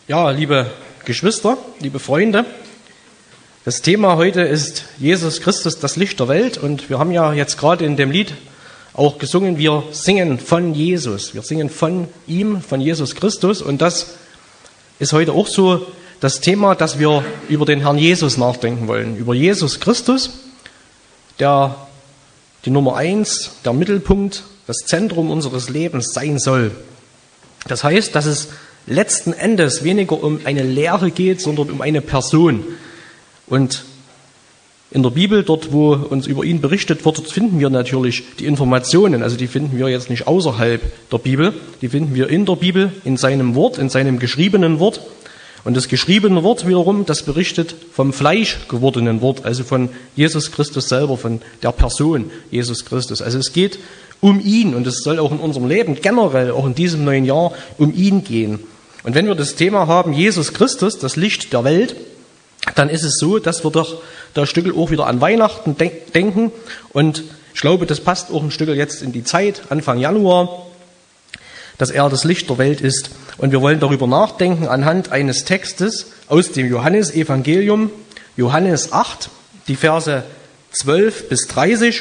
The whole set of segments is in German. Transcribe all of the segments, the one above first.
Ja, liebe Geschwister, liebe Freunde, das Thema heute ist Jesus Christus, das Licht der Welt. Und wir haben ja jetzt gerade in dem Lied auch gesungen, wir singen von Jesus. Wir singen von ihm, von Jesus Christus. Und das ist heute auch so das Thema, dass wir über den Herrn Jesus nachdenken wollen. Über Jesus Christus, der die Nummer 1, der Mittelpunkt, das Zentrum unseres Lebens sein soll. Das heißt, dass es letzten Endes weniger um eine Lehre geht, sondern um eine Person. Und in der Bibel, dort wo uns über ihn berichtet wird, dort finden wir natürlich die Informationen. Also die finden wir jetzt nicht außerhalb der Bibel, die finden wir in der Bibel, in seinem Wort, in seinem geschriebenen Wort. Und das geschriebene Wort wiederum, das berichtet vom Fleisch gewordenen Wort, also von Jesus Christus selber, von der Person Jesus Christus. Also es geht um ihn und es soll auch in unserem Leben generell, auch in diesem neuen Jahr, um ihn gehen. Und wenn wir das Thema haben, Jesus Christus, das Licht der Welt, dann ist es so, dass wir doch da Stückel auch wieder an Weihnachten denken. Und ich glaube, das passt auch ein Stückel jetzt in die Zeit, Anfang Januar, dass er das Licht der Welt ist. Und wir wollen darüber nachdenken anhand eines Textes aus dem Johannesevangelium, Johannes 8, die Verse 12 bis 30.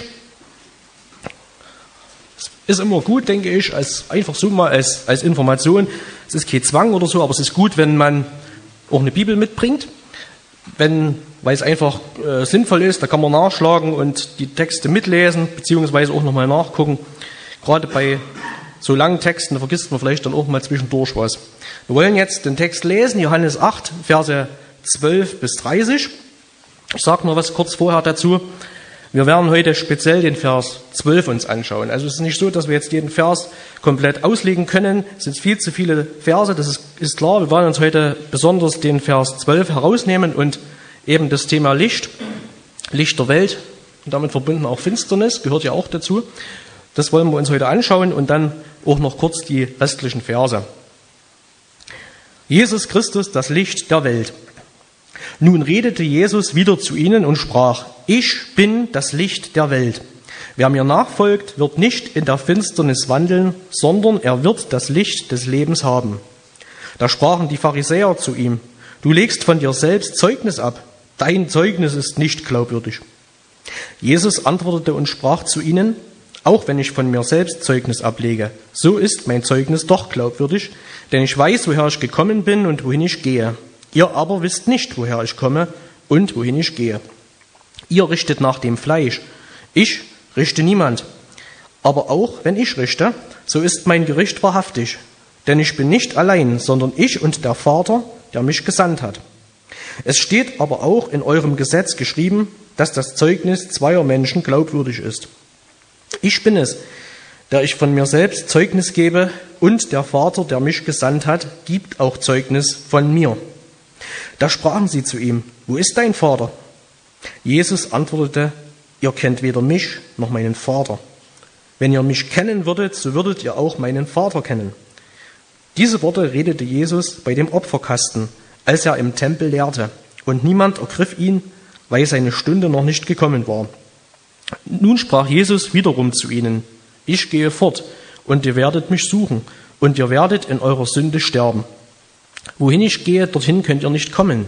Ist immer gut, denke ich, einfach so mal als Information. Es ist kein Zwang oder so, aber es ist gut, wenn man auch eine Bibel mitbringt. Weil es einfach sinnvoll ist, da kann man nachschlagen und die Texte mitlesen, beziehungsweise auch nochmal nachgucken. Gerade bei so langen Texten, da vergisst man vielleicht dann auch mal zwischendurch was. Wir wollen jetzt den Text lesen, Johannes 8, Verse 12 bis 30. Ich sage noch was kurz vorher dazu. Wir werden heute speziell den Vers 12 uns anschauen. Also es ist nicht so, dass wir jetzt jeden Vers komplett auslegen können. Es sind viel zu viele Verse, das ist klar. Wir wollen uns heute besonders den Vers 12 herausnehmen und eben das Thema Licht, Licht der Welt und damit verbunden auch Finsternis, gehört ja auch dazu. Das wollen wir uns heute anschauen und dann auch noch kurz die restlichen Verse. Jesus Christus, das Licht der Welt. Nun redete Jesus wieder zu ihnen und sprach: Ich bin das Licht der Welt. Wer mir nachfolgt, wird nicht in der Finsternis wandeln, sondern er wird das Licht des Lebens haben. Da sprachen die Pharisäer zu ihm: Du legst von dir selbst Zeugnis ab. Dein Zeugnis ist nicht glaubwürdig. Jesus antwortete und sprach zu ihnen: Auch wenn ich von mir selbst Zeugnis ablege, so ist mein Zeugnis doch glaubwürdig, denn ich weiß, woher ich gekommen bin und wohin ich gehe. Ihr aber wisst nicht, woher ich komme und wohin ich gehe. Ihr richtet nach dem Fleisch. Ich richte niemand. Aber auch wenn ich richte, so ist mein Gericht wahrhaftig. Denn ich bin nicht allein, sondern ich und der Vater, der mich gesandt hat. Es steht aber auch in eurem Gesetz geschrieben, dass das Zeugnis zweier Menschen glaubwürdig ist. Ich bin es, der ich von mir selbst Zeugnis gebe, und der Vater, der mich gesandt hat, gibt auch Zeugnis von mir. Da sprachen sie zu ihm: Wo ist dein Vater? Jesus antwortete: Ihr kennt weder mich noch meinen Vater. Wenn ihr mich kennen würdet, so würdet ihr auch meinen Vater kennen. Diese Worte redete Jesus bei dem Opferkasten, als er im Tempel lehrte, und niemand ergriff ihn, weil seine Stunde noch nicht gekommen war. Nun sprach Jesus wiederum zu ihnen: Ich gehe fort, und ihr werdet mich suchen, und ihr werdet in eurer Sünde sterben. Wohin ich gehe, dorthin könnt ihr nicht kommen.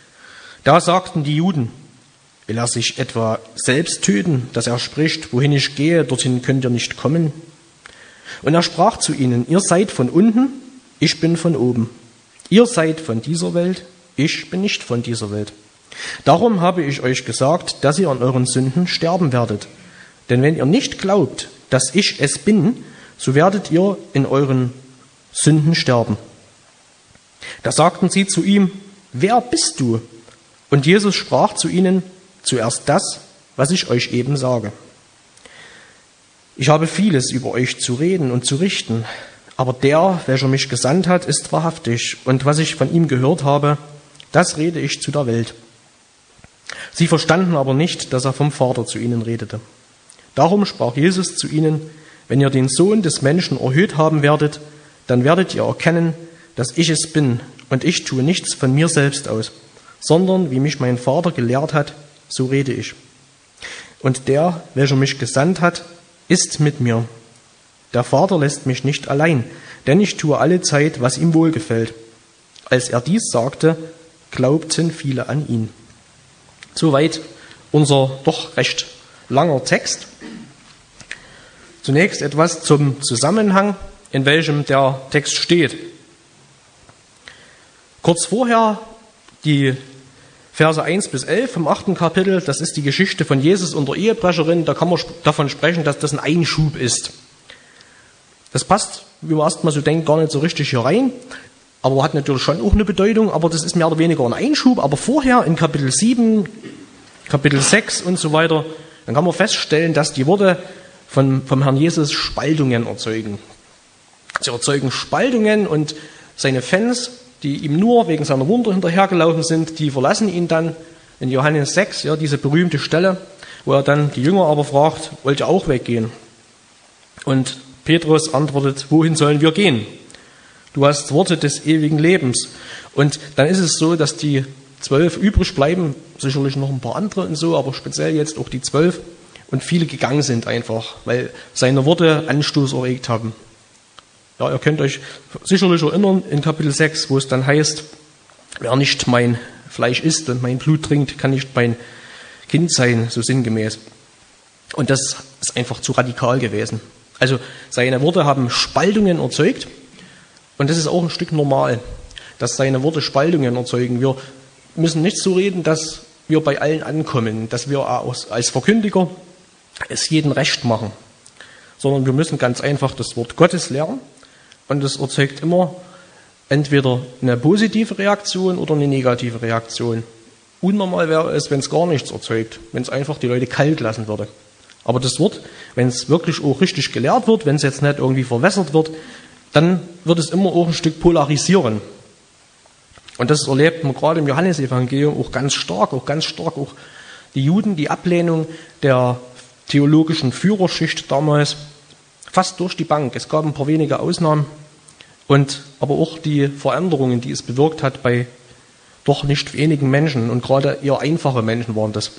Da sagten die Juden: Will er sich etwa selbst töten, dass er spricht: Wohin ich gehe, dorthin könnt ihr nicht kommen? Und er sprach zu ihnen: Ihr seid von unten, ich bin von oben. Ihr seid von dieser Welt, ich bin nicht von dieser Welt. Darum habe ich euch gesagt, dass ihr an euren Sünden sterben werdet. Denn wenn ihr nicht glaubt, dass ich es bin, so werdet ihr in euren Sünden sterben. Da sagten sie zu ihm: Wer bist du? Und Jesus sprach zu ihnen: Zuerst das, was ich euch eben sage. Ich habe vieles über euch zu reden und zu richten, aber der, welcher mich gesandt hat, ist wahrhaftig, und was ich von ihm gehört habe, das rede ich zu der Welt. Sie verstanden aber nicht, dass er vom Vater zu ihnen redete. Darum sprach Jesus zu ihnen: Wenn ihr den Sohn des Menschen erhöht haben werdet, dann werdet ihr erkennen, dass ich es bin, und ich tue nichts von mir selbst aus, sondern wie mich mein Vater gelehrt hat, so rede ich. Und der, welcher mich gesandt hat, ist mit mir. Der Vater lässt mich nicht allein, denn ich tue alle Zeit, was ihm wohlgefällt. Als er dies sagte, glaubten viele an ihn. Soweit unser doch recht langer Text. Zunächst etwas zum Zusammenhang, in welchem der Text steht. Kurz vorher die Verse 1 bis 11 vom 8. Kapitel, das ist die Geschichte von Jesus und der Ehebrecherin. Da kann man davon sprechen, dass das ein Einschub ist. Das passt, wie man erstmal so denkt, gar nicht so richtig hier rein, aber hat natürlich schon auch eine Bedeutung, aber das ist mehr oder weniger ein Einschub. Aber vorher in Kapitel 7, Kapitel 6 und so weiter, dann kann man feststellen, dass die Worte vom Herrn Jesus Spaltungen erzeugen. Sie erzeugen Spaltungen und seine Fans, die ihm nur wegen seiner Wunder hinterhergelaufen sind, die verlassen ihn dann in Johannes 6, ja, diese berühmte Stelle, wo er dann die Jünger aber fragt, wollt ihr auch weggehen? Und Petrus antwortet, wohin sollen wir gehen? Du hast Worte des ewigen Lebens. Und dann ist es so, dass die 12 übrig bleiben, sicherlich noch ein paar andere und so, aber speziell jetzt auch die 12 und viele gegangen sind einfach, weil seine Worte Anstoß erregt haben. Ja, ihr könnt euch sicherlich erinnern in Kapitel 6, wo es dann heißt, wer nicht mein Fleisch isst und mein Blut trinkt, kann nicht mein Kind sein, so sinngemäß. Und das ist einfach zu radikal gewesen. Also seine Worte haben Spaltungen erzeugt und das ist auch ein Stück normal, dass seine Worte Spaltungen erzeugen. Wir müssen nicht so reden, dass wir bei allen ankommen, dass wir als Verkündiger es jedem recht machen, sondern wir müssen ganz einfach das Wort Gottes lernen. Und das erzeugt immer entweder eine positive Reaktion oder eine negative Reaktion. Unnormal wäre es, wenn es gar nichts erzeugt, wenn es einfach die Leute kalt lassen würde. Aber das Wort, wenn es wirklich auch richtig gelehrt wird, wenn es jetzt nicht irgendwie verwässert wird, dann wird es immer auch ein Stück polarisieren. Und das erlebt man gerade im Johannesevangelium auch ganz stark auch die Juden, die Ablehnung der theologischen Führerschicht damals, fast durch die Bank. Es gab ein paar wenige Ausnahmen und aber auch die Veränderungen, die es bewirkt hat bei doch nicht wenigen Menschen und gerade eher einfache Menschen waren das.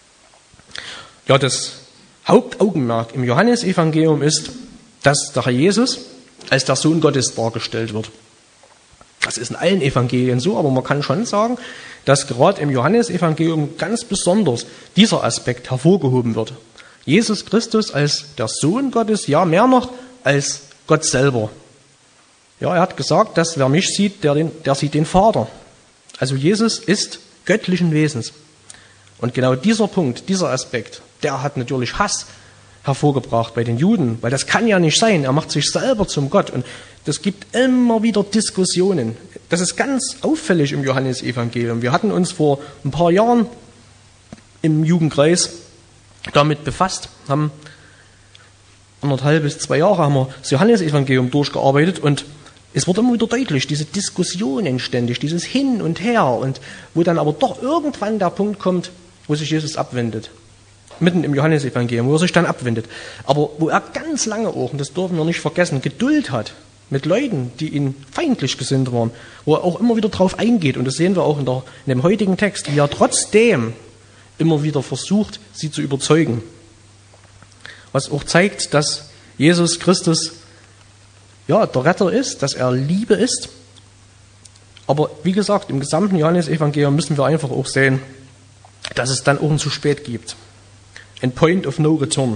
Ja, das Hauptaugenmerk im Johannesevangelium ist, dass der Herr Jesus als der Sohn Gottes dargestellt wird. Das ist in allen Evangelien so, aber man kann schon sagen, dass gerade im Johannesevangelium ganz besonders dieser Aspekt hervorgehoben wird. Jesus Christus als der Sohn Gottes, ja mehr noch als Gott selber. Ja, er hat gesagt, dass wer mich sieht, der sieht den Vater. Also Jesus ist göttlichen Wesens. Und genau dieser Punkt, dieser Aspekt, der hat natürlich Hass hervorgebracht bei den Juden, weil das kann ja nicht sein. Er macht sich selber zum Gott und das gibt immer wieder Diskussionen. Das ist ganz auffällig im Johannesevangelium. Wir hatten uns vor ein paar Jahren im Jugendkreis damit befasst, haben 1,5 bis 2 Jahre haben wir das Johannesevangelium durchgearbeitet und es wurde immer wieder deutlich, diese Diskussionen ständig, dieses Hin und Her und wo dann aber doch irgendwann der Punkt kommt, wo sich Jesus abwendet. Mitten im Johannesevangelium, wo er sich dann abwendet. Aber wo er ganz lange auch, und das dürfen wir nicht vergessen, Geduld hat mit Leuten, die ihm feindlich gesinnt waren, wo er auch immer wieder drauf eingeht. Und das sehen wir auch in dem heutigen Text, wie er trotzdem immer wieder versucht, sie zu überzeugen. Was auch zeigt, dass Jesus Christus ja, der Retter ist, dass er Liebe ist. Aber wie gesagt, im gesamten Johannesevangelium müssen wir einfach auch sehen, dass es dann auch ein zu spät gibt. Ein Point of no return.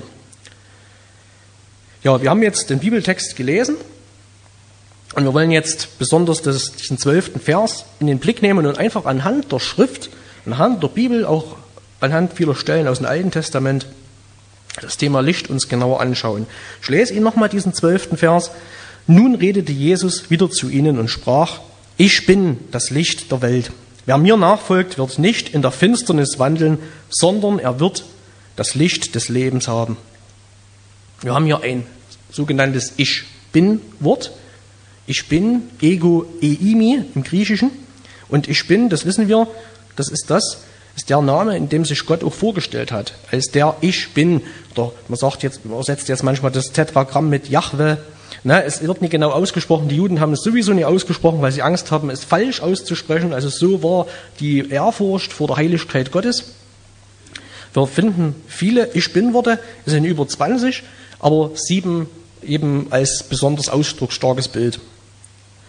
Ja, wir haben jetzt den Bibeltext gelesen und wir wollen jetzt besonders diesen 12. Vers in den Blick nehmen und einfach anhand der Schrift, anhand der Bibel, auch anhand vieler Stellen aus dem Alten Testament das Thema Licht uns genauer anschauen. Ich lese Ihnen nochmal diesen 12. Vers. Nun redete Jesus wieder zu ihnen und sprach, ich bin das Licht der Welt. Wer mir nachfolgt, wird nicht in der Finsternis wandeln, sondern er wird das Licht des Lebens haben. Wir haben hier ein sogenanntes Ich-Bin-Wort. Ich bin, ego eimi im Griechischen. Und ich bin, das wissen wir, das ist der Name, in dem sich Gott auch vorgestellt hat. Als der Ich bin. Oder man übersetzt jetzt manchmal das Tetragramm mit Jahwe. Es wird nicht genau ausgesprochen. Die Juden haben es sowieso nicht ausgesprochen, weil sie Angst haben, es falsch auszusprechen. Also so war die Ehrfurcht vor der Heiligkeit Gottes. Wir finden viele Ich-Bin-Worte, es sind über 20, aber 7 eben als besonders ausdrucksstarkes Bild.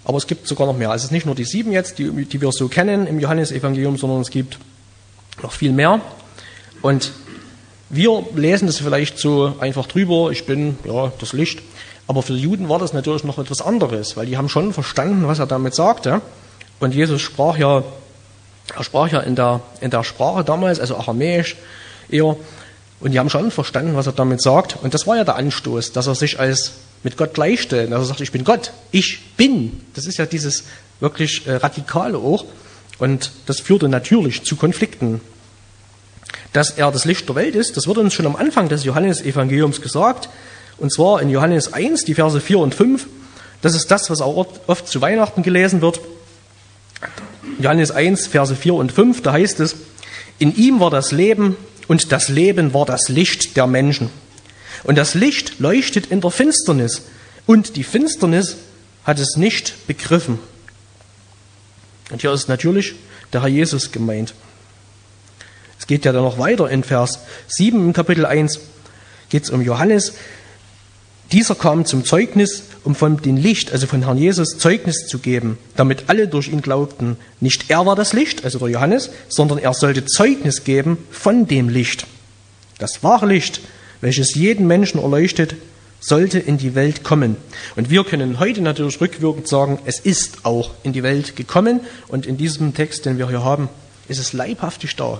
Aber es gibt sogar noch mehr. Also es ist nicht nur die 7 jetzt, die wir so kennen im Johannesevangelium, sondern es gibt noch viel mehr. Und wir lesen das vielleicht so einfach drüber, ich bin ja das Licht. Aber für die Juden war das natürlich noch etwas anderes, weil die haben schon verstanden, was er damit sagte. Und Jesus sprach ja in der Sprache damals, also Aramäisch eher. Und die haben schon verstanden, was er damit sagt. Und das war ja der Anstoß, dass er sich als mit Gott gleichstellt. Dass er sagt, ich bin Gott, ich bin. Das ist ja dieses wirklich Radikale auch. Und das führte natürlich zu Konflikten. Dass er das Licht der Welt ist, das wird uns schon am Anfang des Johannesevangeliums gesagt. Und zwar in Johannes 1, die Verse 4 und 5. Das ist das, was auch oft zu Weihnachten gelesen wird. Johannes 1, Verse 4 und 5, da heißt es, in ihm war das Leben und das Leben war das Licht der Menschen. Und das Licht leuchtet in der Finsternis und die Finsternis hat es nicht begriffen. Und hier ist natürlich der Herr Jesus gemeint. Es geht ja dann noch weiter in Vers 7 im Kapitel 1, geht es um Johannes. Dieser kam zum Zeugnis, um von dem Licht, also von Herrn Jesus, Zeugnis zu geben, damit alle durch ihn glaubten. Nicht er war das Licht, also der Johannes, sondern er sollte Zeugnis geben von dem Licht. Das wahre Licht, welches jeden Menschen erleuchtet, sollte in die Welt kommen. Und wir können heute natürlich rückwirkend sagen, es ist auch in die Welt gekommen. Und in diesem Text, den wir hier haben, ist es leibhaftig da.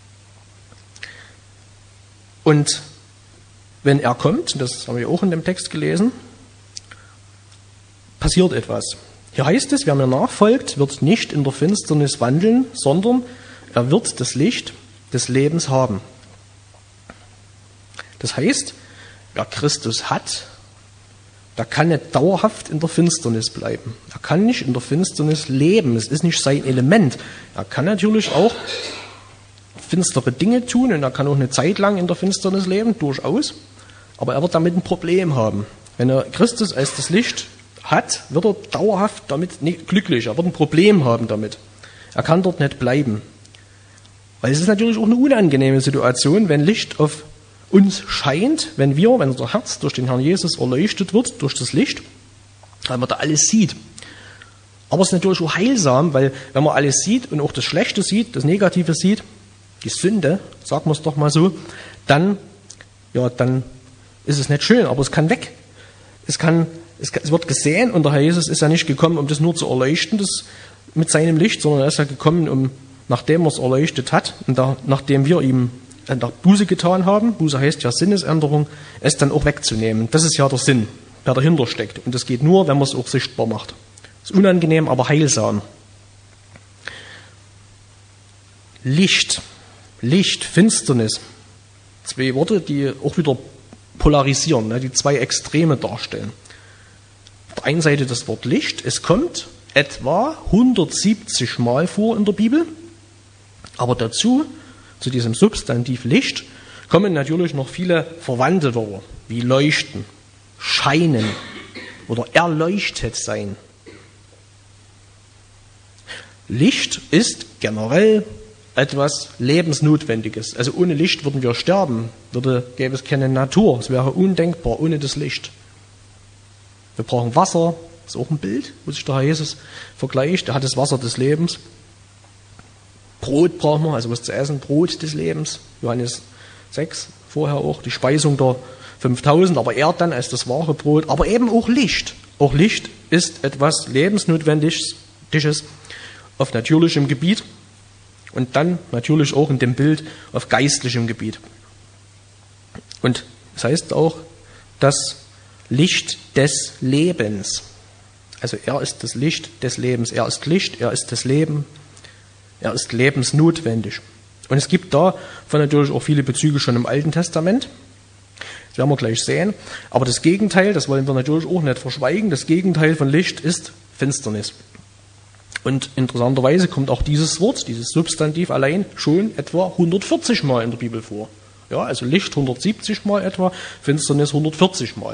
Und wenn er kommt, das haben wir auch in dem Text gelesen, passiert etwas. Hier heißt es, wer mir nachfolgt, wird nicht in der Finsternis wandeln, sondern er wird das Licht des Lebens haben. Das heißt, wer Christus hat, der kann nicht dauerhaft in der Finsternis bleiben. Er kann nicht in der Finsternis leben. Es ist nicht sein Element. Er kann natürlich auch finstere Dinge tun und er kann auch eine Zeit lang in der Finsternis leben, durchaus. Aber er wird damit ein Problem haben. Wenn er Christus als das Licht hat, wird er dauerhaft damit nicht glücklich. Er wird ein Problem haben damit. Er kann dort nicht bleiben. Weil es ist natürlich auch eine unangenehme Situation, wenn Licht auf uns scheint, wenn unser Herz durch den Herrn Jesus erleuchtet wird, durch das Licht, weil man da alles sieht. Aber es ist natürlich auch heilsam, weil wenn man alles sieht und auch das Schlechte sieht, das Negative sieht, die Sünde, sagen wir es doch mal so, dann ist es nicht schön, aber es kann weg. Es wird gesehen und der Herr Jesus ist ja nicht gekommen, um das nur zu erleuchten mit seinem Licht, sondern er ist ja gekommen, nachdem er es erleuchtet hat und nachdem wir ihm Buße getan haben, Buße heißt ja Sinnesänderung, es dann auch wegzunehmen. Das ist ja der Sinn, der dahinter steckt. Und das geht nur, wenn man es auch sichtbar macht. Das ist unangenehm, aber heilsam. Licht, Finsternis. 2 Worte, die auch wieder polarisieren, die 2 Extreme darstellen. Auf der einen Seite das Wort Licht, es kommt etwa 170 Mal vor in der Bibel, aber dazu, zu diesem Substantiv Licht, kommen natürlich noch viele verwandte Wörter, wie leuchten, scheinen oder erleuchtet sein. Licht ist generell etwas Lebensnotwendiges. Also ohne Licht würden wir sterben, gäbe es keine Natur. Es wäre undenkbar ohne das Licht. Wir brauchen Wasser, das ist auch ein Bild, wo sich der Herr Jesus vergleicht. Er hat das Wasser des Lebens. Brot brauchen wir, also was zu essen, Brot des Lebens. Johannes 6, vorher auch die Speisung der 5000, aber er dann als das wahre Brot. Aber eben auch Licht. Auch Licht ist etwas Lebensnotwendiges auf natürlichem Gebiet. Und dann natürlich auch in dem Bild auf geistlichem Gebiet. Und das heißt auch das Licht des Lebens. Also er ist das Licht des Lebens. Er ist Licht, er ist das Leben, er ist lebensnotwendig. Und es gibt davon natürlich auch viele Bezüge schon im Alten Testament. Das werden wir gleich sehen. Aber das Gegenteil, das wollen wir natürlich auch nicht verschweigen, das Gegenteil von Licht ist Finsternis. Und interessanterweise kommt auch dieses Wort, dieses Substantiv allein schon etwa 140 Mal in der Bibel vor. Ja, also Licht 170 Mal etwa, Finsternis 140 Mal.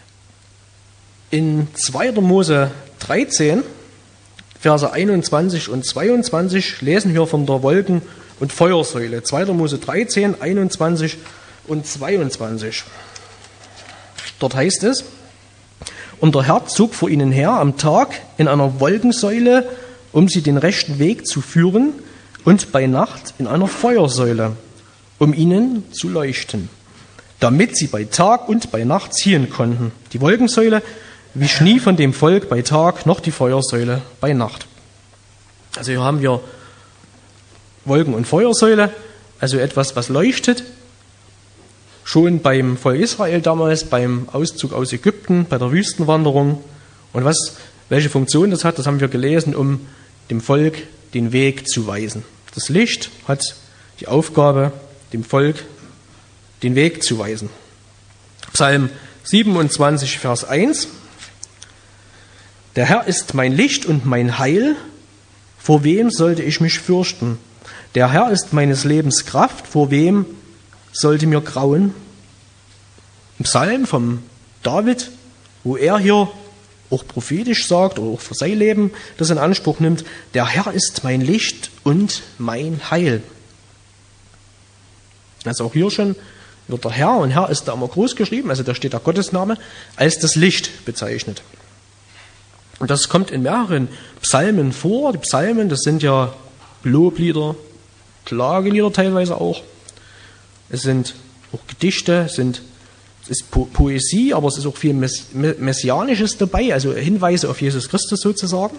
In 2. Mose 13, Verse 21 und 22 lesen wir von der Wolken- und Feuersäule. 2. Mose 13, 21 und 22. Dort heißt es, Und der Herr zog vor ihnen her am Tag in einer Wolkensäule, um sie den rechten Weg zu führen, und bei Nacht in einer Feuersäule, um ihnen zu leuchten, damit sie bei Tag und bei Nacht ziehen konnten. Die Wolkensäule wich nie von dem Volk bei Tag, noch die Feuersäule bei Nacht. Also hier haben wir Wolken- und Feuersäule, also etwas, was leuchtet. Schon beim Volk Israel damals, beim Auszug aus Ägypten, bei der Wüstenwanderung. Und welche Funktion das hat, das haben wir gelesen, um dem Volk den Weg zu weisen. Das Licht hat die Aufgabe, dem Volk den Weg zu weisen. Psalm 27, Vers 1. Der Herr ist mein Licht und mein Heil. Vor wem sollte ich mich fürchten? Der Herr ist meines Lebens Kraft. Vor wem sollte mir grauen? Ein Psalm vom David, wo er hier auch prophetisch sagt oder auch für sein Leben das in Anspruch nimmt, der Herr ist mein Licht und mein Heil. Also auch hier schon wird der Herr, und Herr ist da immer groß geschrieben, also da steht der Gottesname, als das Licht bezeichnet. Und das kommt in mehreren Psalmen vor. Die Psalmen, das sind ja Loblieder, Klagelieder teilweise auch. Es sind auch Gedichte, es ist Poesie, aber es ist auch viel Messianisches dabei, also Hinweise auf Jesus Christus sozusagen.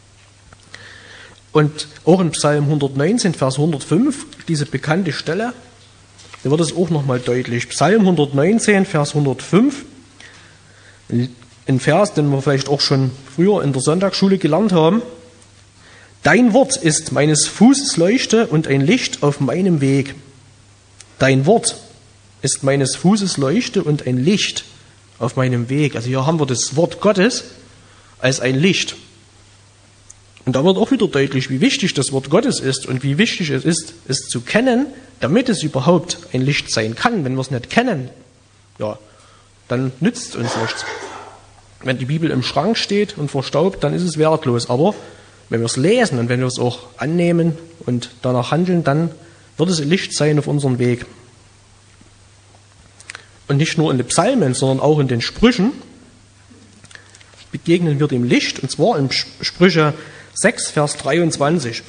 Und auch in Psalm 119, Vers 105, diese bekannte Stelle, da wird es auch nochmal deutlich. Psalm 119, Vers 105, ein Vers, den wir vielleicht auch schon früher in der Sonntagsschule gelernt haben. Dein Wort ist meines Fußes Leuchte und ein Licht auf meinem Weg. Dein Wort ist meines Fußes Leuchte und ein Licht auf meinem Weg. Also hier haben wir das Wort Gottes als ein Licht. Und da wird auch wieder deutlich, wie wichtig das Wort Gottes ist und wie wichtig es ist, es zu kennen, damit es überhaupt ein Licht sein kann. Wenn wir es nicht kennen, ja, dann nützt es uns nichts. Wenn die Bibel im Schrank steht und verstaubt, dann ist es wertlos. Aber wenn wir es lesen und wenn wir es auch annehmen und danach handeln, dann wird es ein Licht sein auf unserem Weg. Und nicht nur in den Psalmen, sondern auch in den Sprüchen begegnen wir dem Licht, und zwar in Sprüche 6, Vers 23.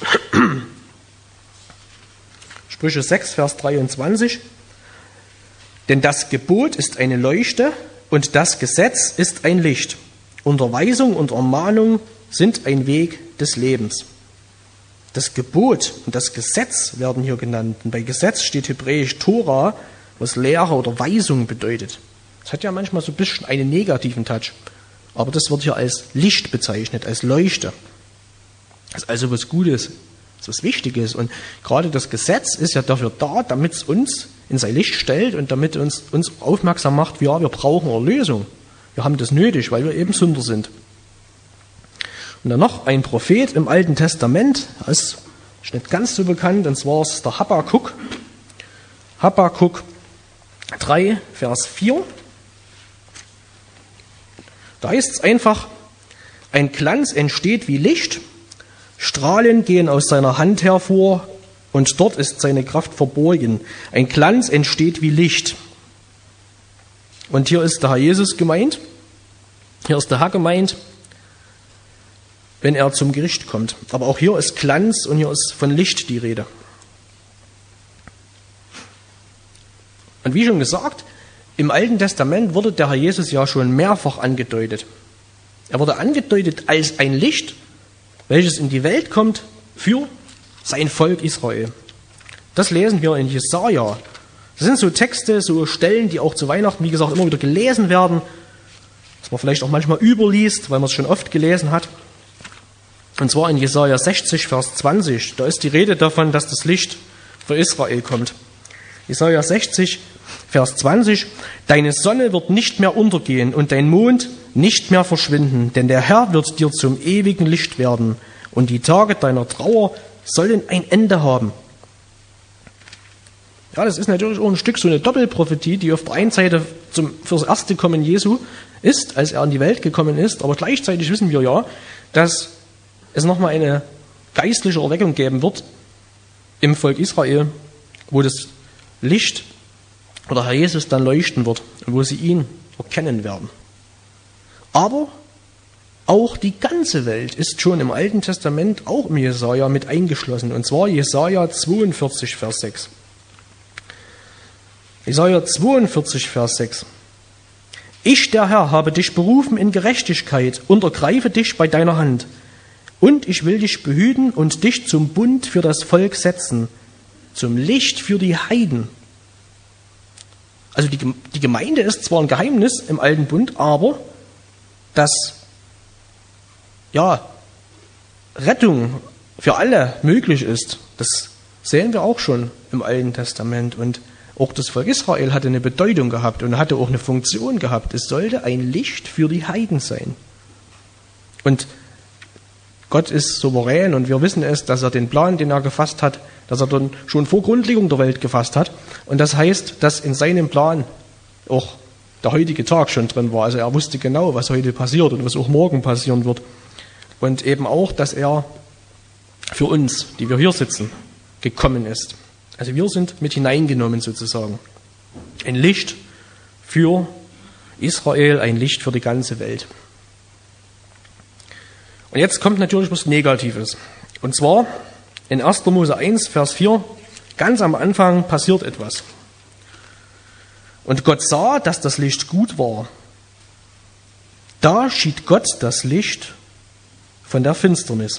Sprüche 6, Vers 23. Denn das Gebot ist eine Leuchte und das Gesetz ist ein Licht. Unterweisung und Ermahnung sind ein Weg des Lebens. Das Gebot und das Gesetz werden hier genannt. Und bei Gesetz steht hebräisch Tora, was Lehre oder Weisung bedeutet. Das hat ja manchmal so ein bisschen einen negativen Touch. Aber das wird hier als Licht bezeichnet, als Leuchte. Das ist also was Gutes, was Wichtiges. Und gerade das Gesetz ist ja dafür da, damit es uns in sein Licht stellt und damit uns aufmerksam macht, ja, wir brauchen Erlösung. Wir haben das nötig, weil wir eben Sünder sind. Und dann noch ein Prophet im Alten Testament, das ist nicht ganz so bekannt, und zwar ist der Habakkuk. Habakkuk 3, Vers 4. Da heißt es einfach, ein Glanz entsteht wie Licht, Strahlen gehen aus seiner Hand hervor und dort ist seine Kraft verborgen. Ein Glanz entsteht wie Licht. Und hier ist der Herr Jesus gemeint, hier ist der Herr gemeint, wenn er zum Gericht kommt. Aber auch hier ist Glanz und hier ist von Licht die Rede. Und wie schon gesagt, im Alten Testament wurde der Herr Jesus ja schon mehrfach angedeutet. Er wurde angedeutet als ein Licht, welches in die Welt kommt für sein Volk Israel. Das lesen wir in Jesaja. Das sind so Texte, so Stellen, die auch zu Weihnachten, wie gesagt, immer wieder gelesen werden, dass man vielleicht auch manchmal überliest, weil man es schon oft gelesen hat. Und zwar in Jesaja 60, Vers 20. Da ist die Rede davon, dass das Licht für Israel kommt. Jesaja 60, Vers 20. Deine Sonne wird nicht mehr untergehen und dein Mond nicht mehr verschwinden, denn der Herr wird dir zum ewigen Licht werden und die Tage deiner Trauer sollen ein Ende haben. Ja, das ist natürlich auch ein Stück so eine Doppelprophetie, die auf der einen Seite fürs erste Kommen Jesu ist, als er in die Welt gekommen ist, aber gleichzeitig wissen wir ja, dass es nochmal eine geistliche Erweckung geben wird im Volk Israel, wo das Licht oder Herr Jesus dann leuchten wird und wo sie ihn erkennen werden. Aber auch die ganze Welt ist schon im Alten Testament, auch im Jesaja, mit eingeschlossen. Und zwar Jesaja 42, Vers 6. Jesaja 42, Vers 6. Ich, der Herr, habe dich berufen in Gerechtigkeit und ergreife dich bei deiner Hand. Und ich will dich behüten und dich zum Bund für das Volk setzen, zum Licht für die Heiden. Also die Gemeinde ist zwar ein Geheimnis im Alten Bund, aber dass Rettung für alle möglich ist, das sehen wir auch schon im Alten Testament. Und auch das Volk Israel hatte eine Bedeutung gehabt und hatte auch eine Funktion gehabt. Es sollte ein Licht für die Heiden sein. Und Gott ist souverän und wir wissen es, dass er den Plan, den er gefasst hat, dass er dann schon vor Grundlegung der Welt gefasst hat. Und das heißt, dass in seinem Plan auch der heutige Tag schon drin war. Also er wusste genau, was heute passiert und was auch morgen passieren wird. Und eben auch, dass er für uns, die wir hier sitzen, gekommen ist. Also wir sind mit hineingenommen sozusagen. Ein Licht für Israel, ein Licht für die ganze Welt. Und jetzt kommt natürlich was Negatives. Und zwar in 1. Mose 1, Vers 4, ganz am Anfang passiert etwas. Und Gott sah, dass das Licht gut war. Da schied Gott das Licht von der Finsternis.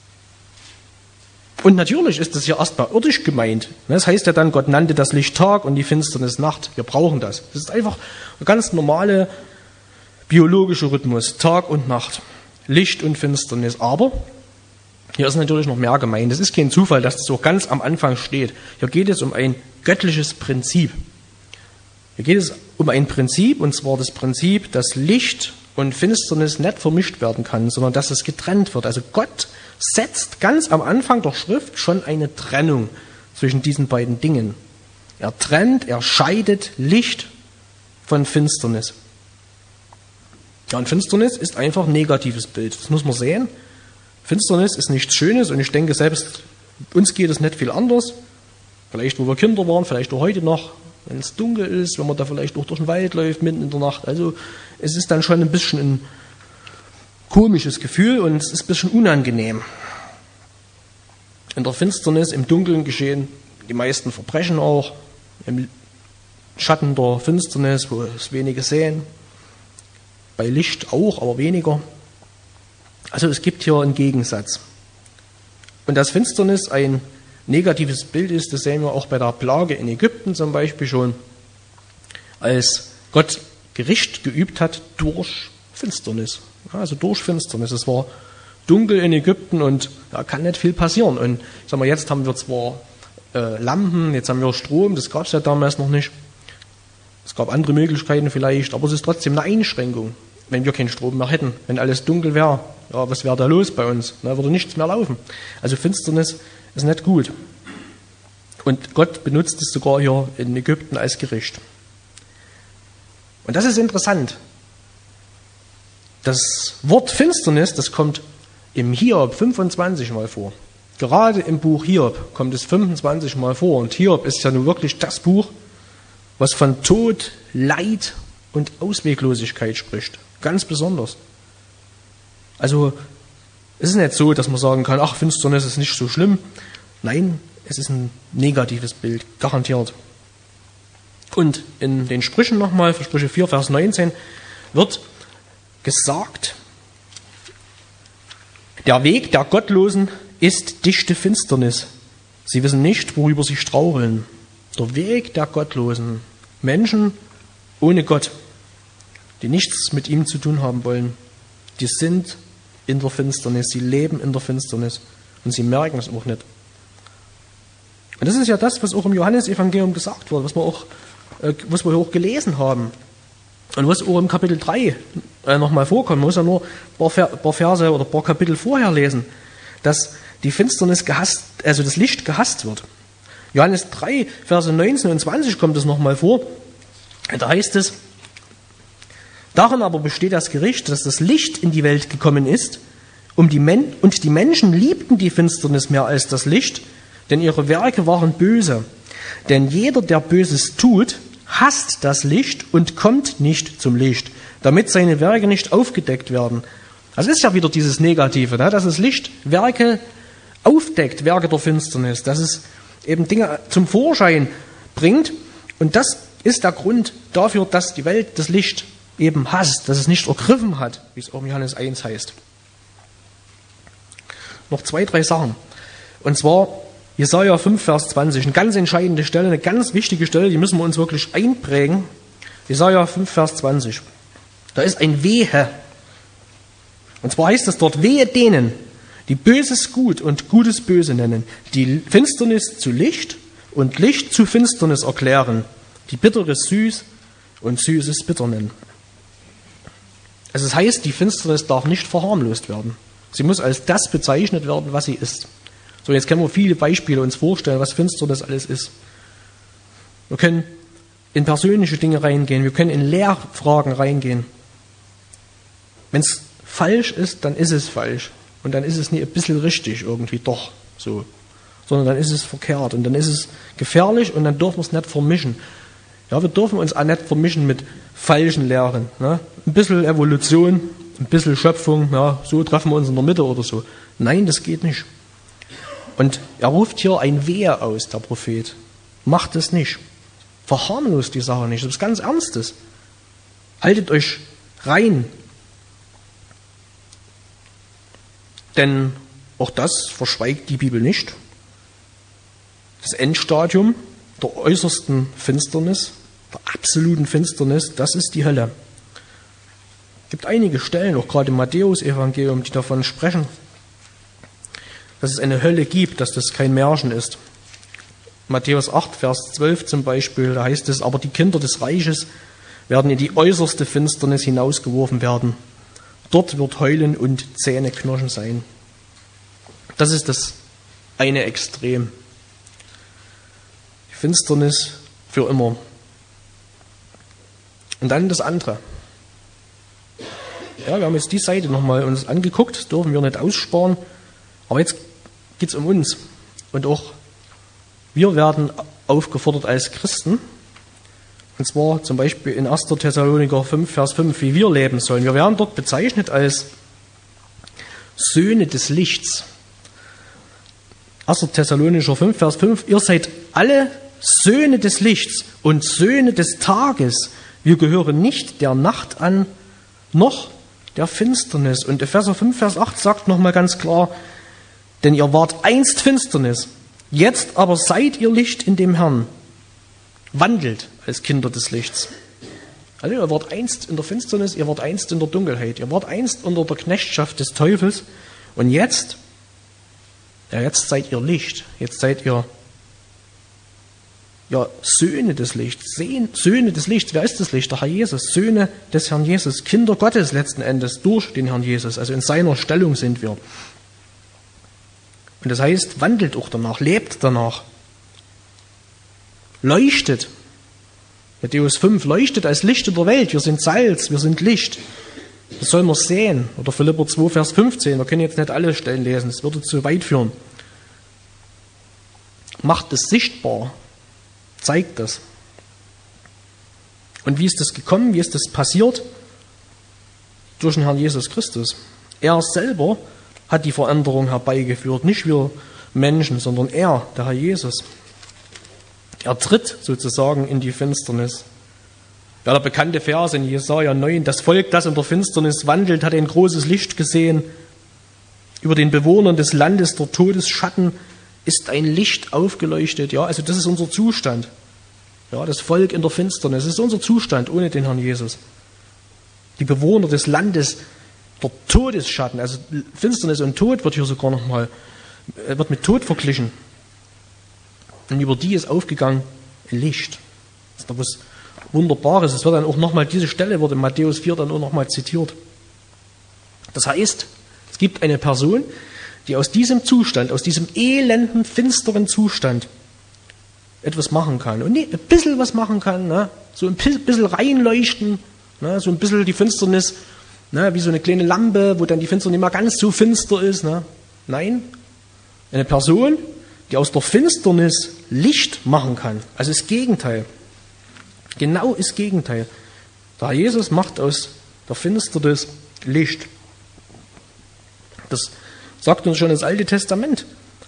Und natürlich ist das hier erstmal irdisch gemeint. Das heißt ja dann, Gott nannte das Licht Tag und die Finsternis Nacht. Wir brauchen das. Das ist einfach ein ganz normaler biologischer Rhythmus. Tag und Nacht. Licht und Finsternis. Aber hier ist natürlich noch mehr gemeint. Es ist kein Zufall, dass das so ganz am Anfang steht. Hier geht es um ein göttliches Prinzip. Hier geht es um ein Prinzip, und zwar das Prinzip, dass Licht und Finsternis nicht vermischt werden kann, sondern dass es getrennt wird. Also Gott setzt ganz am Anfang der Schrift schon eine Trennung zwischen diesen beiden Dingen. Er trennt, er scheidet Licht von Finsternis. Ja, und Finsternis ist einfach ein negatives Bild. Das muss man sehen. Finsternis ist nichts Schönes und ich denke, selbst uns geht es nicht viel anders. Vielleicht, wo wir Kinder waren, vielleicht auch heute noch, wenn es dunkel ist, wenn man da vielleicht auch durch den Wald läuft, mitten in der Nacht. Also es ist dann schon ein bisschen ein komisches Gefühl und es ist ein bisschen unangenehm. In der Finsternis, im Dunkeln geschehen die meisten Verbrechen auch, im Schatten der Finsternis, wo es wenige sehen. Bei Licht auch, aber weniger. Also es gibt hier einen Gegensatz. Und dass Finsternis ein negatives Bild ist, das sehen wir auch bei der Plage in Ägypten zum Beispiel schon, als Gott Gericht geübt hat durch Finsternis. Also durch Finsternis. Es war dunkel in Ägypten und da kann nicht viel passieren. Und ich sag mal, jetzt haben wir zwar Lampen, jetzt haben wir Strom, das gab es ja damals noch nicht. Es gab andere Möglichkeiten vielleicht, aber es ist trotzdem eine Einschränkung, wenn wir keinen Strom mehr hätten, wenn alles dunkel wäre. Ja, was wäre da los bei uns? Da würde nichts mehr laufen. Also Finsternis ist nicht gut. Und Gott benutzt es sogar hier in Ägypten als Gericht. Und das ist interessant. Das Wort Finsternis, das kommt im Hiob 25 Mal vor. Gerade im Buch Hiob kommt es 25 Mal vor. Und Hiob ist ja nun wirklich das Buch, was von Tod, Leid und Ausweglosigkeit spricht. Ganz besonders. Also es ist nicht so, dass man sagen kann, ach, Finsternis ist nicht so schlimm. Nein, es ist ein negatives Bild, garantiert. Und in den Sprüchen nochmal, Sprüche 4, Vers 19, wird gesagt, der Weg der Gottlosen ist dichte Finsternis. Sie wissen nicht, worüber sie straucheln. Der Weg der Gottlosen, Menschen ohne Gott, die nichts mit ihm zu tun haben wollen, die sind in der Finsternis, sie leben in der Finsternis und sie merken es auch nicht. Und das ist ja das, was auch im Johannesevangelium gesagt wird, was wir auch gelesen haben und was auch im Kapitel 3 nochmal vorkommt. Man muss ja nur ein paar Verse oder ein paar Kapitel vorher lesen, dass die Finsternis gehasst, also das Licht gehasst wird. Johannes 3, Verse 19 und 20 kommt es nochmal vor. Da heißt es, darin aber besteht das Gericht, dass das Licht in die Welt gekommen ist, und die Menschen liebten die Finsternis mehr als das Licht, denn ihre Werke waren böse. Denn jeder, der Böses tut, hasst das Licht und kommt nicht zum Licht, damit seine Werke nicht aufgedeckt werden. Das ist ja wieder dieses Negative, ne? Dass das Licht Werke aufdeckt, Werke der Finsternis, dass es eben Dinge zum Vorschein bringt. Und das ist der Grund dafür, dass die Welt das Licht eben hasst, dass es nicht ergriffen hat, wie es auch in Johannes 1 heißt. Noch 2, 3 Sachen. Und zwar Jesaja 5, Vers 20, eine ganz entscheidende Stelle, eine ganz wichtige Stelle, die müssen wir uns wirklich einprägen. Jesaja 5, Vers 20. Da ist ein Wehe. Und zwar heißt es dort, wehe denen, die Böses gut und Gutes böse nennen, die Finsternis zu Licht und Licht zu Finsternis erklären, die Bitteres süß und Süßes bitter nennen. Also es heißt, die Finsternis darf nicht verharmlost werden. Sie muss als das bezeichnet werden, was sie ist. So, jetzt können wir viele Beispiele uns vorstellen, was Finsternis alles ist. Wir können in persönliche Dinge reingehen, wir können in Lehrfragen reingehen. Wenn es falsch ist, dann ist es falsch. Und dann ist es nicht ein bisschen richtig irgendwie doch so. Sondern dann ist es verkehrt und dann ist es gefährlich und dann dürfen wir es nicht vermischen. Ja, wir dürfen uns auch nicht vermischen mit falschen Lehren. Ne? Ein bisschen Evolution, ein bisschen Schöpfung, ja, so treffen wir uns in der Mitte oder so. Nein, das geht nicht. Und er ruft hier ein Wehe aus, der Prophet. Macht es nicht. Verharmlost die Sache nicht. Das ist ganz Ernstes. Haltet euch rein. Denn auch das verschweigt die Bibel nicht. Das Endstadium der äußersten Finsternis, der absoluten Finsternis, das ist die Hölle. Es gibt einige Stellen, auch gerade im Matthäus-Evangelium, die davon sprechen, dass es eine Hölle gibt, dass das kein Märchen ist. Matthäus 8, Vers 12 zum Beispiel, da heißt es, aber die Kinder des Reiches werden in die äußerste Finsternis hinausgeworfen werden. Dort wird Heulen und Zähneknirschen sein. Das ist das eine Extrem. Die Finsternis für immer. Und dann das andere. Ja, wir haben jetzt die Seite nochmal uns angeguckt, das dürfen wir nicht aussparen. Aber jetzt geht es um uns. Und auch wir werden aufgefordert als Christen, und zwar zum Beispiel in 1. Thessaloniker 5, Vers 5, wie wir leben sollen. Wir werden dort bezeichnet als Söhne des Lichts. 1. Thessalonicher 5, Vers 5, ihr seid alle Söhne des Lichts und Söhne des Tages. Wir gehören nicht der Nacht an, noch der Finsternis. Und Epheser 5, Vers 8 sagt nochmal ganz klar, denn ihr wart einst Finsternis, jetzt aber seid ihr Licht in dem Herrn. Wandelt als Kinder des Lichts. Also ihr wart einst in der Finsternis, ihr wart einst in der Dunkelheit, ihr wart einst unter der Knechtschaft des Teufels und jetzt seid ihr Licht, jetzt seid ihr Söhne des Lichts, Söhne des Lichts. Wer ist das Licht? Der Herr Jesus, Söhne des Herrn Jesus, Kinder Gottes letzten Endes durch den Herrn Jesus, also in seiner Stellung sind wir. Und das heißt, wandelt auch danach, lebt danach. Leuchtet. Matthäus 5, leuchtet als Licht in der Welt. Wir sind Salz, wir sind Licht. Das soll man sehen. Oder Philipper 2, Vers 15. Wir können jetzt nicht alle Stellen lesen, das würde zu weit führen. Macht es sichtbar. Zeigt das. Und wie ist das gekommen? Wie ist das passiert? Durch den Herrn Jesus Christus. Er selber hat die Veränderung herbeigeführt. Nicht wir Menschen, sondern er, der Herr Jesus. Er tritt sozusagen in die Finsternis. Ja, der bekannte Vers in Jesaja 9, das Volk, das in der Finsternis wandelt, hat ein großes Licht gesehen. Über den Bewohnern des Landes der Todesschatten ist ein Licht aufgeleuchtet. Ja, also das ist unser Zustand. Ja, das Volk in der Finsternis, das ist unser Zustand ohne den Herrn Jesus. Die Bewohner des Landes der Todesschatten, also Finsternis und Tod wird hier sogar nochmal, wird mit Tod verglichen. Und über die ist aufgegangen Licht. Das ist doch was Wunderbares. Es wird dann auch nochmal, diese Stelle wird in Matthäus 4 dann auch nochmal zitiert. Das heißt, es gibt eine Person, die aus diesem Zustand, aus diesem elenden, finsteren Zustand etwas machen kann. Und nicht ein bisschen was machen kann, ne? So ein bisschen reinleuchten, ne? So ein bisschen die Finsternis, ne? Wie so eine kleine Lampe, wo dann die Finsternis nicht mehr ganz so finster ist. Ne? Nein, eine Person, die aus der Finsternis Licht machen kann. Also das Gegenteil. Genau das Gegenteil. Der Herr Jesus macht aus der Finsternis Licht. Das sagt uns schon das Alte Testament.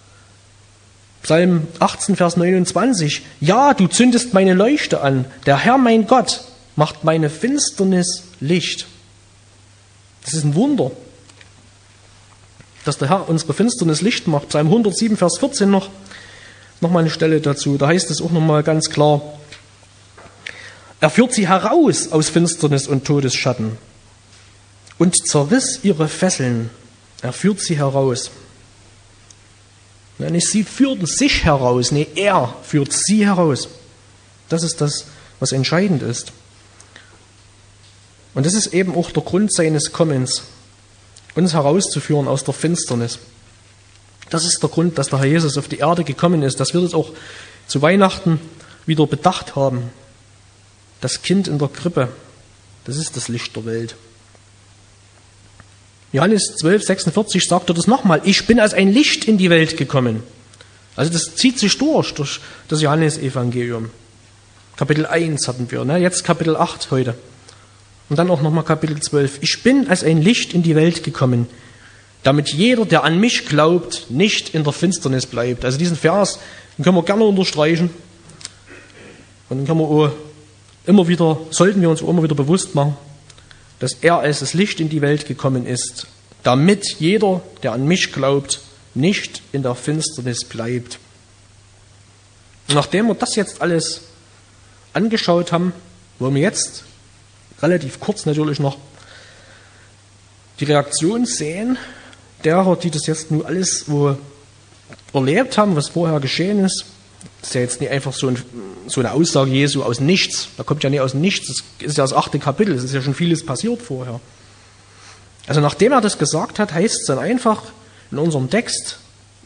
Psalm 18, Vers 29. Ja, du zündest meine Leuchte an. Der Herr, mein Gott, macht meine Finsternis Licht. Das ist ein Wunder, dass der Herr unsere Finsternis Licht macht. Psalm 107, Vers 14 noch mal eine Stelle dazu. Da heißt es auch noch mal ganz klar, er führt sie heraus aus Finsternis und Todesschatten und zerriss ihre Fesseln. Er führt sie heraus. Ja, nicht sie führten sich heraus, nee, er führt sie heraus. Das ist das, was entscheidend ist. Und das ist eben auch der Grund seines Kommens, uns herauszuführen aus der Finsternis. Das ist der Grund, dass der Herr Jesus auf die Erde gekommen ist, dass wir das auch zu Weihnachten wieder bedacht haben. Das Kind in der Krippe, das ist das Licht der Welt. Johannes 12, 46 sagt er das nochmal. Ich bin als ein Licht in die Welt gekommen. Also das zieht sich durch das Johannesevangelium. Kapitel 1 hatten wir, jetzt Kapitel 8 heute. Und dann auch nochmal Kapitel 12. Ich bin als ein Licht in die Welt gekommen, damit jeder, der an mich glaubt, nicht in der Finsternis bleibt. Also diesen Vers, den können wir gerne unterstreichen. Und den können wir auch sollten wir uns immer wieder bewusst machen, dass er als das Licht in die Welt gekommen ist, damit jeder, der an mich glaubt, nicht in der Finsternis bleibt. Und nachdem wir das jetzt alles angeschaut haben, wollen wir jetzt relativ kurz natürlich noch die Reaktion sehen derer, die das jetzt nur alles erlebt haben, was vorher geschehen ist. Das ist ja jetzt nicht einfach so eine Aussage Jesu aus nichts. Da kommt ja nicht aus nichts. Das ist ja das 8. Kapitel. Es ist ja schon vieles passiert vorher. Also nachdem er das gesagt hat, heißt es dann einfach in unserem Text,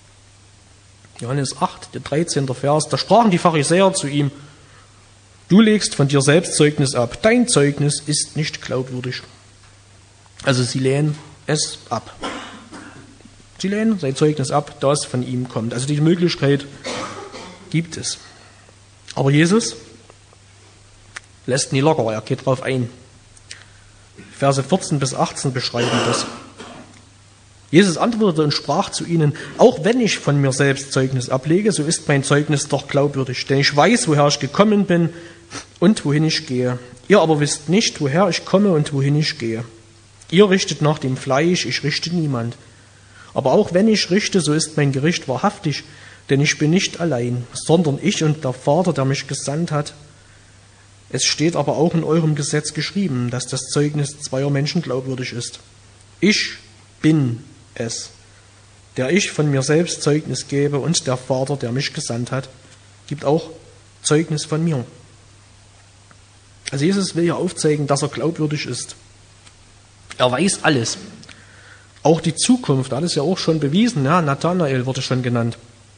Johannes 8, der 13. Vers, da sprachen die Pharisäer zu ihm, du legst von dir selbst Zeugnis ab. Dein Zeugnis ist nicht glaubwürdig. Also sie lehnen es ab. Sie lehnen sein Zeugnis ab, das von ihm kommt. Also die Möglichkeit gibt es. Aber Jesus lässt nie locker, er geht darauf ein. Verse 14 bis 18 beschreiben das. Jesus antwortete und sprach zu ihnen, auch wenn ich von mir selbst Zeugnis ablege, so ist mein Zeugnis doch glaubwürdig, denn ich weiß, woher ich gekommen bin und wohin ich gehe. Ihr aber wisst nicht, woher ich komme und wohin ich gehe. Ihr richtet nach dem Fleisch, ich richte niemand. Aber auch wenn ich richte, so ist mein Gericht wahrhaftig, denn ich bin nicht allein, sondern ich und der Vater, der mich gesandt hat. Es steht aber auch in eurem Gesetz geschrieben, dass das Zeugnis zweier Menschen glaubwürdig ist. Ich bin es, der ich von mir selbst Zeugnis gebe, und der Vater, der mich gesandt hat, gibt auch Zeugnis von mir. Also Jesus will ja aufzeigen, dass er glaubwürdig ist. Er weiß alles. Auch die Zukunft, er hat es ja auch schon bewiesen. Ja, Nathanael wurde schon genannt.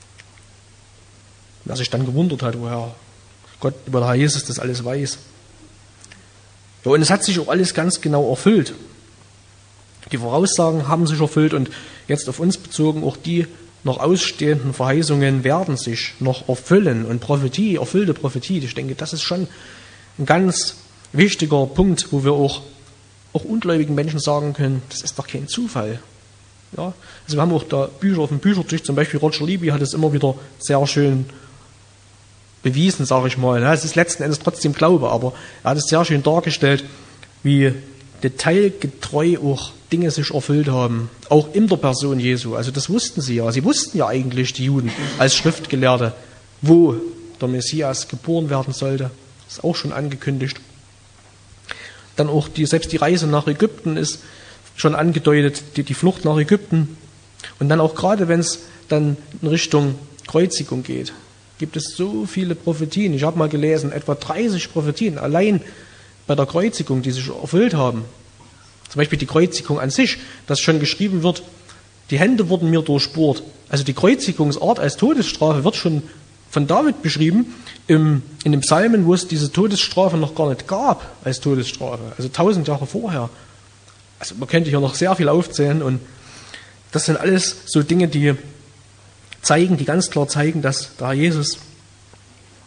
Wer sich dann gewundert hat, woher Gott über den Herr Jesus das alles weiß. Ja, und es hat sich auch alles ganz genau erfüllt. Die Voraussagen haben sich erfüllt und jetzt auf uns bezogen, auch die noch ausstehenden Verheißungen werden sich noch erfüllen. Und Prophetie, erfüllte Prophetie, ich denke, das ist schon ein ganz wichtiger Punkt, wo wir auch ungläubigen Menschen sagen können, das ist doch kein Zufall. Ja, also wir haben auch da Bücher auf dem Büchertisch, zum Beispiel Roger Libby hat es immer wieder sehr schön bewiesen, sage ich mal. Es ist letzten Endes trotzdem Glaube, aber er hat es sehr schön dargestellt, wie detailgetreu auch Dinge sich erfüllt haben, auch in der Person Jesu. Also das wussten sie ja. Sie wussten ja eigentlich, die Juden als Schriftgelehrte, wo der Messias geboren werden sollte. Das ist auch schon angekündigt. Dann auch selbst die Reise nach Ägypten ist schon angedeutet, die Flucht nach Ägypten. Und dann auch gerade, wenn es dann in Richtung Kreuzigung geht, gibt es so viele Prophetien. Ich habe mal gelesen, etwa 30 Prophetien allein bei der Kreuzigung, die sich erfüllt haben. Zum Beispiel die Kreuzigung an sich, dass schon geschrieben wird, die Hände wurden mir durchbohrt. Also die Kreuzigungsart als Todesstrafe wird schon von David beschrieben, in den Psalmen, wo es diese Todesstrafe noch gar nicht gab als Todesstrafe, also 1000 Jahre vorher. Also man könnte hier noch sehr viel aufzählen und das sind alles so Dinge, die ganz klar zeigen, dass der Herr Jesus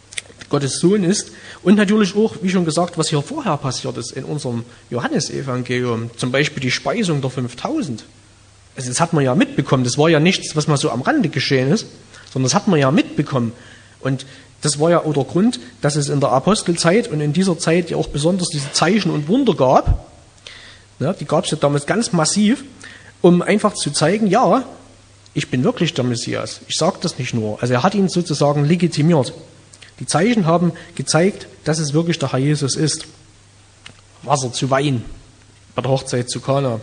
Gottes Sohn ist. Und natürlich auch, wie schon gesagt, was hier vorher passiert ist in unserem Johannesevangelium. Zum Beispiel die Speisung der 5000. Also das hat man ja mitbekommen. Das war ja nichts, was mal so am Rande geschehen ist, sondern das hat man ja mitbekommen. Und das war ja auch der Grund, dass es in der Apostelzeit und in dieser Zeit ja auch besonders diese Zeichen und Wunder gab. Ja, die gab es ja damals ganz massiv, um einfach zu zeigen, ja, ich bin wirklich der Messias. Ich sage das nicht nur. Also er hat ihn sozusagen legitimiert. Die Zeichen haben gezeigt, dass es wirklich der Herr Jesus ist. Wasser zu Wein bei der Hochzeit zu Kana.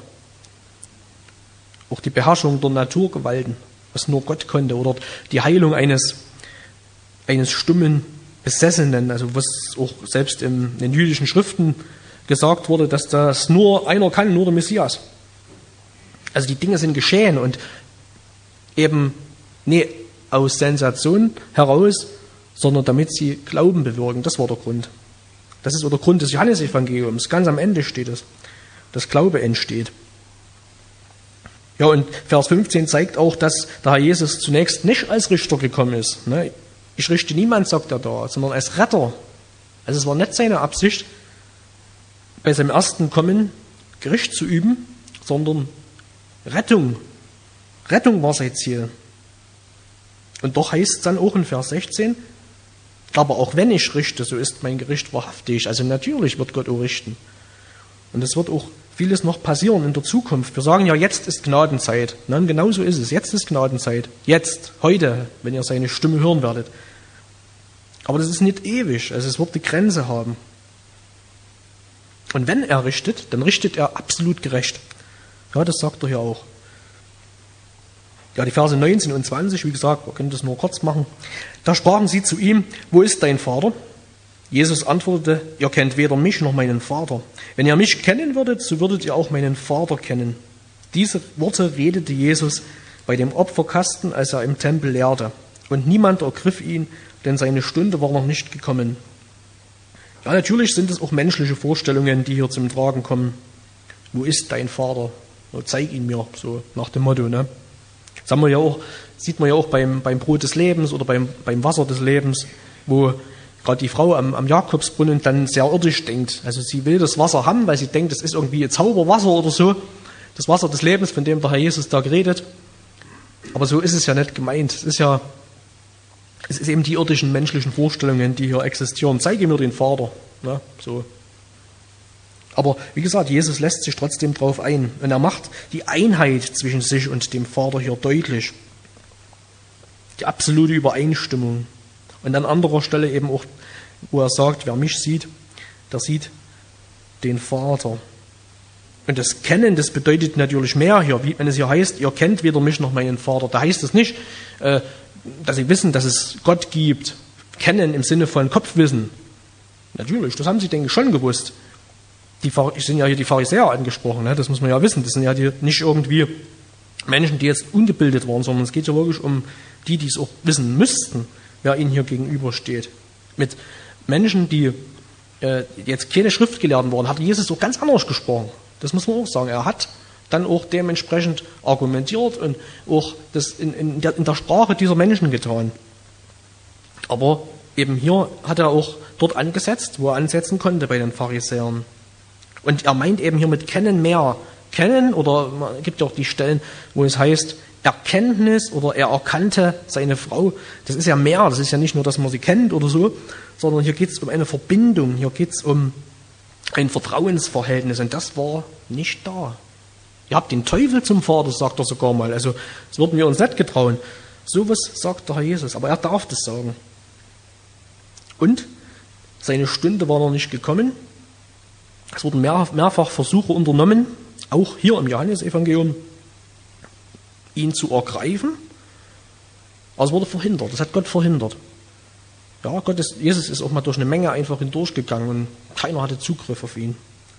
Auch die Beherrschung der Naturgewalten, was nur Gott konnte. Oder die Heilung eines stummen Besessenen, also was auch selbst in den jüdischen Schriften gesagt wurde, dass das nur einer kann, nur der Messias. Also die Dinge sind geschehen und eben nicht aus Sensation heraus, sondern damit sie Glauben bewirken. Das war der Grund. Das ist der Grund des Johannesevangeliums. Ganz am Ende steht es, dass Glaube entsteht. Ja, und Vers 15 zeigt auch, dass der Herr Jesus zunächst nicht als Richter gekommen ist. Ich richte niemand, sagt er da, sondern als Retter. Also es war nicht seine Absicht, bei seinem ersten Kommen Gericht zu üben, sondern Rettung. Rettung war sein Ziel. Und doch heißt es dann auch in Vers 16, aber auch wenn ich richte, so ist mein Gericht wahrhaftig. Also natürlich wird Gott auch richten. Und es wird auch vieles noch passieren in der Zukunft. Wir sagen ja, jetzt ist Gnadenzeit. Und genau so ist es. Jetzt ist Gnadenzeit. Jetzt, heute, wenn ihr seine Stimme hören werdet. Aber das ist nicht ewig. Also es wird eine Grenze haben. Und wenn er richtet, dann richtet er absolut gerecht. Ja, das sagt er hier auch. Ja, die Verse 19 und 20, wie gesagt, wir können das nur kurz machen. Da sprachen sie zu ihm, wo ist dein Vater? Jesus antwortete, ihr kennt weder mich noch meinen Vater. Wenn ihr mich kennen würdet, so würdet ihr auch meinen Vater kennen. Diese Worte redete Jesus bei dem Opferkasten, als er im Tempel lehrte. Und niemand ergriff ihn, denn seine Stunde war noch nicht gekommen. Ja, natürlich sind es auch menschliche Vorstellungen, die hier zum Tragen kommen. Wo ist dein Vater? Zeig ihn mir, so nach dem Motto, ne? Das haben wir ja auch, sieht man ja auch beim Brot des Lebens oder beim Wasser des Lebens, wo gerade die Frau am Jakobsbrunnen dann sehr irdisch denkt. Also sie will das Wasser haben, weil sie denkt, das ist irgendwie ein Zauberwasser oder so. Das Wasser des Lebens, von dem der Herr Jesus da geredet. Aber so ist es ja nicht gemeint. Es ist eben die irdischen menschlichen Vorstellungen, die hier existieren. Zeige mir den Vater. Ne? So. Aber wie gesagt, Jesus lässt sich trotzdem drauf ein. Und er macht die Einheit zwischen sich und dem Vater hier deutlich. Die absolute Übereinstimmung. Und an anderer Stelle eben auch, wo er sagt, wer mich sieht, der sieht den Vater. Und das Kennen, das bedeutet natürlich mehr hier. Wie, wenn es hier heißt, ihr kennt weder mich noch meinen Vater, da heißt es nicht, dass sie wissen, dass es Gott gibt. Kennen im Sinne von Kopfwissen. Natürlich, das haben sie, denke ich, schon gewusst. Sind ja hier die Pharisäer angesprochen, ne? Das muss man ja wissen. Das sind ja nicht irgendwie Menschen, die jetzt ungebildet waren, sondern es geht ja wirklich um die es auch wissen müssten, wer ihnen hier gegenübersteht. Mit Menschen, die jetzt keine Schriftgelehrten waren, hat Jesus auch ganz anders gesprochen. Das muss man auch sagen. Er hat dann auch dementsprechend argumentiert und auch das in der Sprache dieser Menschen getan. Aber eben hier hat er auch dort angesetzt, wo er ansetzen konnte bei den Pharisäern. Und er meint eben hier mit Kennen mehr. Kennen, oder es gibt ja auch die Stellen, wo es heißt, Erkenntnis oder er erkannte seine Frau. Das ist ja mehr, das ist ja nicht nur, dass man sie kennt oder so, sondern hier geht es um eine Verbindung, hier geht es um ein Vertrauensverhältnis und das war nicht da. Ihr habt den Teufel zum Vater, sagt er sogar mal. Also das würden wir uns nicht getrauen. Sowas sagt der Herr Jesus, aber er darf das sagen. Und seine Stunde war noch nicht gekommen. Es wurden mehrfach Versuche unternommen, auch hier im Johannesevangelium, ihn zu ergreifen. Aber es wurde verhindert, das hat Gott verhindert. Ja, Jesus ist auch mal durch eine Menge einfach hindurchgegangen und keiner hatte Zugriff auf ihn.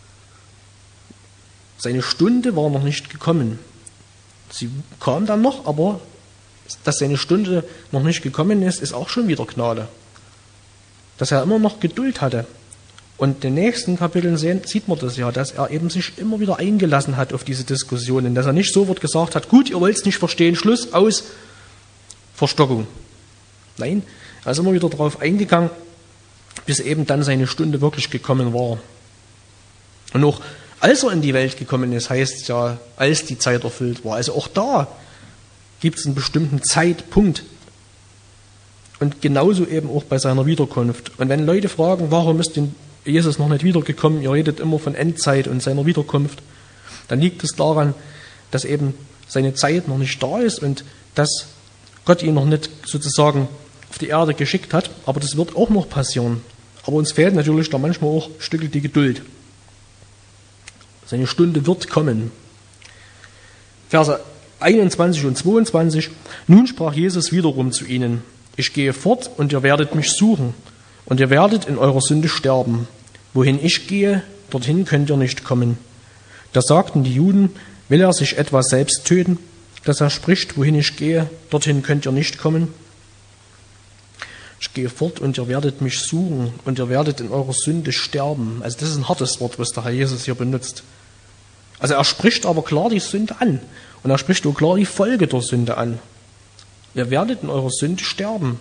Seine Stunde war noch nicht gekommen. Sie kam dann noch, aber dass seine Stunde noch nicht gekommen ist, ist auch schon wieder Gnade. Dass er immer noch Geduld hatte. Und in den nächsten Kapiteln sieht man das ja, dass er eben sich immer wieder eingelassen hat auf diese Diskussionen, dass er nicht sofort gesagt hat, gut, ihr wollt es nicht verstehen, Schluss, aus, Verstockung. Nein, er ist immer wieder darauf eingegangen bis eben dann seine Stunde wirklich gekommen war. Und auch als er in die Welt gekommen ist, heißt es ja, als die Zeit erfüllt war. Also auch da gibt es einen bestimmten Zeitpunkt. Und genauso eben auch bei seiner Wiederkunft. Und wenn Leute fragen, warum ist denn Jesus noch nicht wiedergekommen, ihr redet immer von Endzeit und seiner Wiederkunft, dann liegt es daran, dass eben seine Zeit noch nicht da ist und dass Gott ihn noch nicht sozusagen auf die Erde geschickt hat. Aber das wird auch noch passieren. Aber uns fehlt natürlich da manchmal auch ein Stück die Geduld. Seine Stunde wird kommen. Verse 21 und 22. Nun sprach Jesus wiederum zu ihnen: Ich gehe fort und ihr werdet mich suchen und ihr werdet in eurer Sünde sterben. Wohin ich gehe, dorthin könnt ihr nicht kommen. Da sagten die Juden: Will er sich etwa selbst töten, dass er spricht, wohin ich gehe, dorthin könnt ihr nicht kommen? Ich gehe fort und ihr werdet mich suchen und ihr werdet in eurer Sünde sterben. Also das ist ein hartes Wort, was der Herr Jesus hier benutzt. Also er spricht aber klar die Sünde an und er spricht auch klar die Folge der Sünde an. Ihr werdet in eurer Sünde sterben.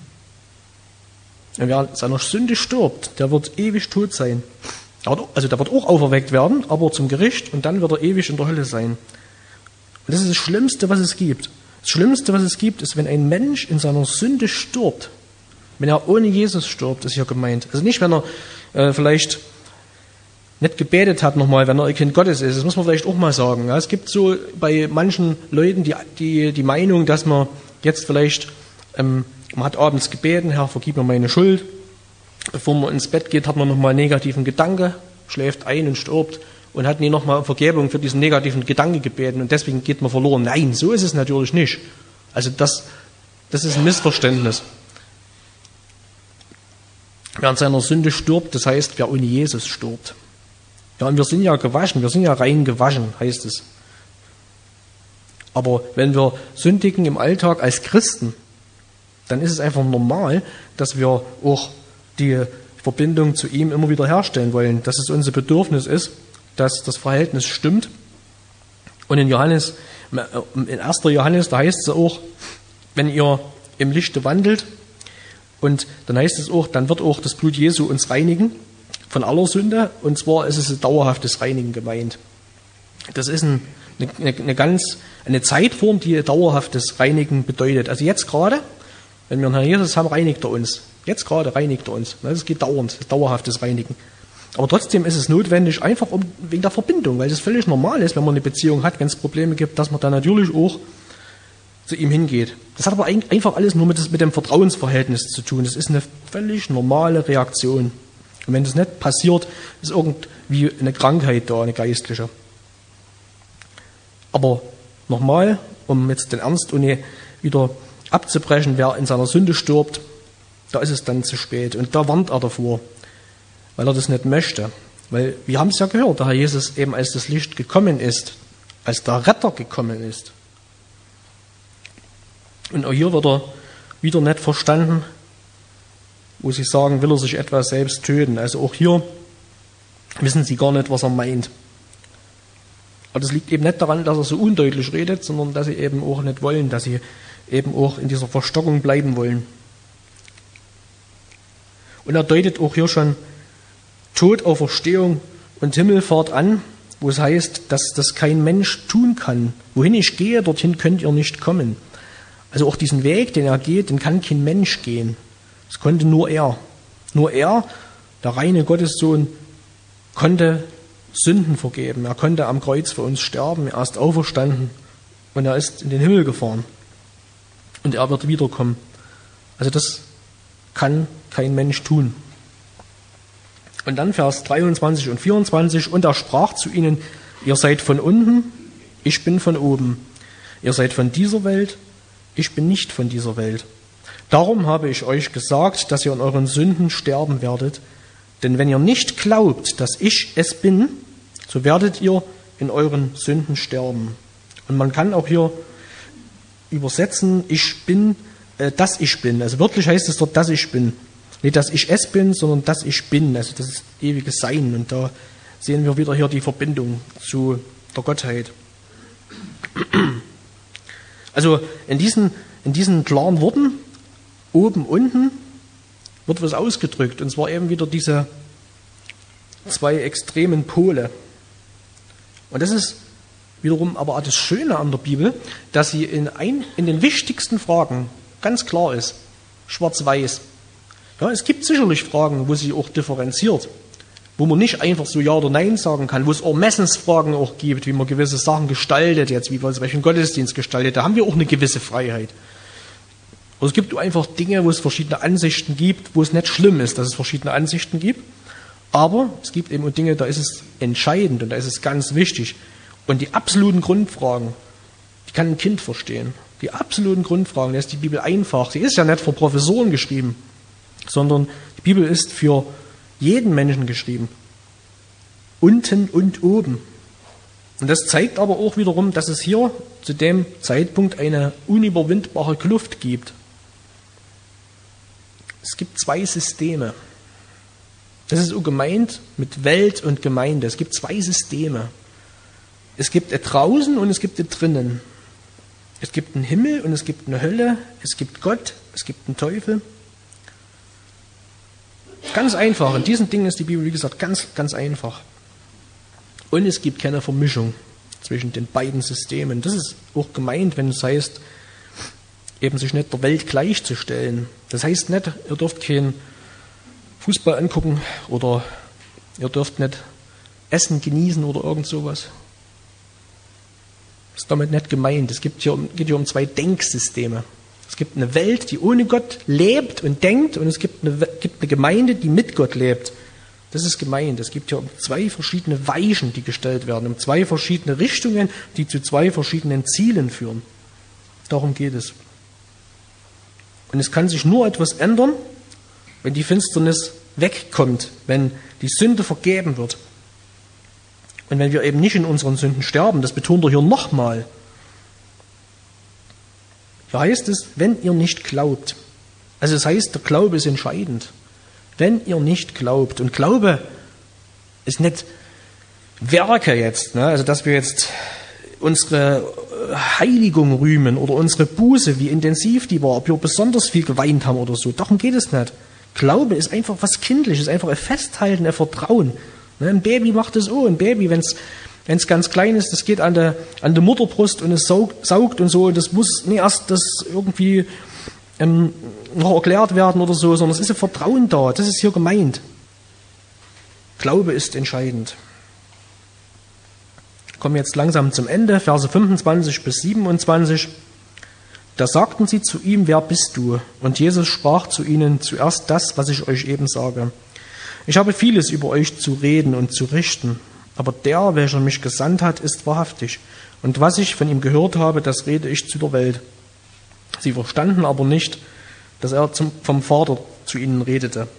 Und wer in seiner Sünde stirbt, der wird ewig tot sein. Also der wird auch auferweckt werden, aber zum Gericht, und dann wird er ewig in der Hölle sein. Und das ist das Schlimmste, was es gibt. Das Schlimmste, was es gibt, ist, wenn ein Mensch in seiner Sünde stirbt. Wenn er ohne Jesus stirbt, ist hier gemeint. Also nicht, wenn er vielleicht nicht gebetet hat nochmal, wenn er ein Kind Gottes ist. Das muss man vielleicht auch mal sagen. Ja, es gibt so bei manchen Leuten die Meinung, dass man jetzt vielleicht, man hat abends gebeten, Herr, vergib mir meine Schuld. Bevor man ins Bett geht, hat man nochmal einen negativen Gedanke, schläft ein und stirbt und hat nie nochmal Vergebung für diesen negativen Gedanke gebeten und deswegen geht man verloren. Nein, so ist es natürlich nicht. Also das ist ein Missverständnis. Wer an seiner Sünde stirbt, das heißt, wer ohne Jesus stirbt. Ja, und wir sind ja gewaschen, wir sind ja rein gewaschen, heißt es. Aber wenn wir sündigen im Alltag als Christen, dann ist es einfach normal, dass wir auch die Verbindung zu ihm immer wieder herstellen wollen, dass es unser Bedürfnis ist, dass das Verhältnis stimmt. Und in 1. Johannes, da heißt es auch, wenn ihr im Lichte wandelt, und dann heißt es auch, dann wird auch das Blut Jesu uns reinigen von aller Sünde, und zwar ist es ein dauerhaftes Reinigen gemeint. Das ist eine Zeitform, die dauerhaftes Reinigen bedeutet. Also jetzt gerade, wenn wir einen Herrn Jesus haben, reinigt er uns. Jetzt gerade reinigt er uns. Das geht dauernd, das ist dauerhaftes Reinigen. Aber trotzdem ist es notwendig, einfach wegen der Verbindung, weil es völlig normal ist, wenn man eine Beziehung hat, wenn es Probleme gibt, dass man dann natürlich auch zu ihm hingeht. Das hat aber einfach alles nur mit dem Vertrauensverhältnis zu tun. Das ist eine völlig normale Reaktion. Und wenn das nicht passiert, ist irgendwie eine Krankheit da, eine geistliche. Aber nochmal, um jetzt den Ernst wieder abzubrechen, wer in seiner Sünde stirbt, da ist es dann zu spät. Und da warnt er davor, weil er das nicht möchte. Weil wir haben es ja gehört, der Herr Jesus eben als das Licht gekommen ist, als der Retter gekommen ist. Und auch hier wird er wieder nicht verstanden, wo sie sagen, will er sich etwa selbst töten. Also auch hier wissen sie gar nicht, was er meint. Aber das liegt eben nicht daran, dass er so undeutlich redet, sondern dass sie eben auch nicht wollen, dass sie eben auch in dieser Verstockung bleiben wollen. Und er deutet auch hier schon Tod, Auferstehung und Himmelfahrt an, wo es heißt, dass das kein Mensch tun kann. Wohin ich gehe, dorthin könnt ihr nicht kommen. Also auch diesen Weg, den er geht, den kann kein Mensch gehen. Das konnte nur er. Nur er, der reine Gottessohn, konnte Sünden vergeben. Er konnte am Kreuz für uns sterben. Er ist auferstanden und er ist in den Himmel gefahren. Und er wird wiederkommen. Also das kann kein Mensch tun. Und dann Vers 23 und 24. Und er sprach zu ihnen: Ihr seid von unten, ich bin von oben. Ihr seid von dieser Welt, ich bin nicht von dieser Welt. Darum habe ich euch gesagt, dass ihr in euren Sünden sterben werdet. Denn wenn ihr nicht glaubt, dass ich es bin, so werdet ihr in euren Sünden sterben. Und man kann auch hier übersetzen, ich bin, dass ich bin. Also wörtlich heißt es dort, dass ich bin. Nicht, dass ich es bin, sondern dass ich bin. Also das ist ewiges Sein. Und da sehen wir wieder hier die Verbindung zu der Gottheit. Also in diesen klaren Worten, oben, unten, wird was ausgedrückt. Und zwar eben wieder diese zwei extremen Pole. Und das ist wiederum aber auch das Schöne an der Bibel, dass sie in den wichtigsten Fragen ganz klar ist. Schwarz-Weiß. Ja, es gibt sicherlich Fragen, wo sie auch differenziert. Wo man nicht einfach so Ja oder Nein sagen kann, wo es Ermessensfragen auch gibt, wie man gewisse Sachen gestaltet, jetzt wie man zum Beispiel einen Gottesdienst gestaltet, da haben wir auch eine gewisse Freiheit. Und es gibt einfach Dinge, wo es verschiedene Ansichten gibt, wo es nicht schlimm ist, dass es verschiedene Ansichten gibt, aber es gibt eben auch Dinge, da ist es entscheidend und da ist es ganz wichtig. Und die absoluten Grundfragen, die kann ein Kind verstehen. Die absoluten Grundfragen, da ist die Bibel einfach. Sie ist ja nicht für Professoren geschrieben, sondern die Bibel ist für jeden Menschen geschrieben. Unten und oben. Und das zeigt aber auch wiederum, dass es hier zu dem Zeitpunkt eine unüberwindbare Kluft gibt. Es gibt zwei Systeme. Das ist so gemeint mit Welt und Gemeinde. Es gibt zwei Systeme. Es gibt draußen und es gibt drinnen. Es gibt einen Himmel und es gibt eine Hölle. Es gibt Gott, es gibt einen Teufel. Ganz einfach. In diesen Dingen ist die Bibel, wie gesagt, ganz, ganz einfach. Und es gibt keine Vermischung zwischen den beiden Systemen. Das ist auch gemeint, wenn es heißt, eben sich nicht der Welt gleichzustellen. Das heißt nicht, ihr dürft keinen Fußball angucken oder ihr dürft nicht Essen genießen oder irgend sowas. Das ist damit nicht gemeint. Es geht hier um zwei Denksysteme. Es gibt eine Welt, die ohne Gott lebt und denkt, und es gibt eine Gemeinde, die mit Gott lebt. Das ist gemeint. Es gibt hier um zwei verschiedene Weichen, die gestellt werden, um zwei verschiedene Richtungen, die zu zwei verschiedenen Zielen führen. Darum geht es. Und es kann sich nur etwas ändern, wenn die Finsternis wegkommt, wenn die Sünde vergeben wird. Und wenn wir eben nicht in unseren Sünden sterben, das betont er hier nochmal. Da heißt es, wenn ihr nicht glaubt. Also es heißt, der Glaube ist entscheidend. Wenn ihr nicht glaubt. Und Glaube ist nicht Werke jetzt, ne? Also dass wir jetzt unsere Heiligung rühmen oder unsere Buße, wie intensiv die war, ob wir besonders viel geweint haben oder so. Darum geht es nicht. Glaube ist einfach was Kindliches, einfach ein Festhalten, ein Vertrauen. Ne? Ein Baby macht das auch. Ein Baby, wenn es ganz klein ist, das geht an der Mutterbrust und es saugt und so. Und das muss nicht erst das irgendwie noch erklärt werden oder so, sondern es ist ein Vertrauen da. Das ist hier gemeint. Glaube ist entscheidend. Ich komme jetzt langsam zum Ende, Verse 25 bis 27. Da sagten sie zu ihm, wer bist du? Und Jesus sprach zu ihnen, zuerst das, was ich euch eben sage. Ich habe vieles über euch zu reden und zu richten, aber der, welcher mich gesandt hat, ist wahrhaftig. Und was ich von ihm gehört habe, das rede ich zu der Welt. Sie verstanden aber nicht, dass er vom Vater zu ihnen redete.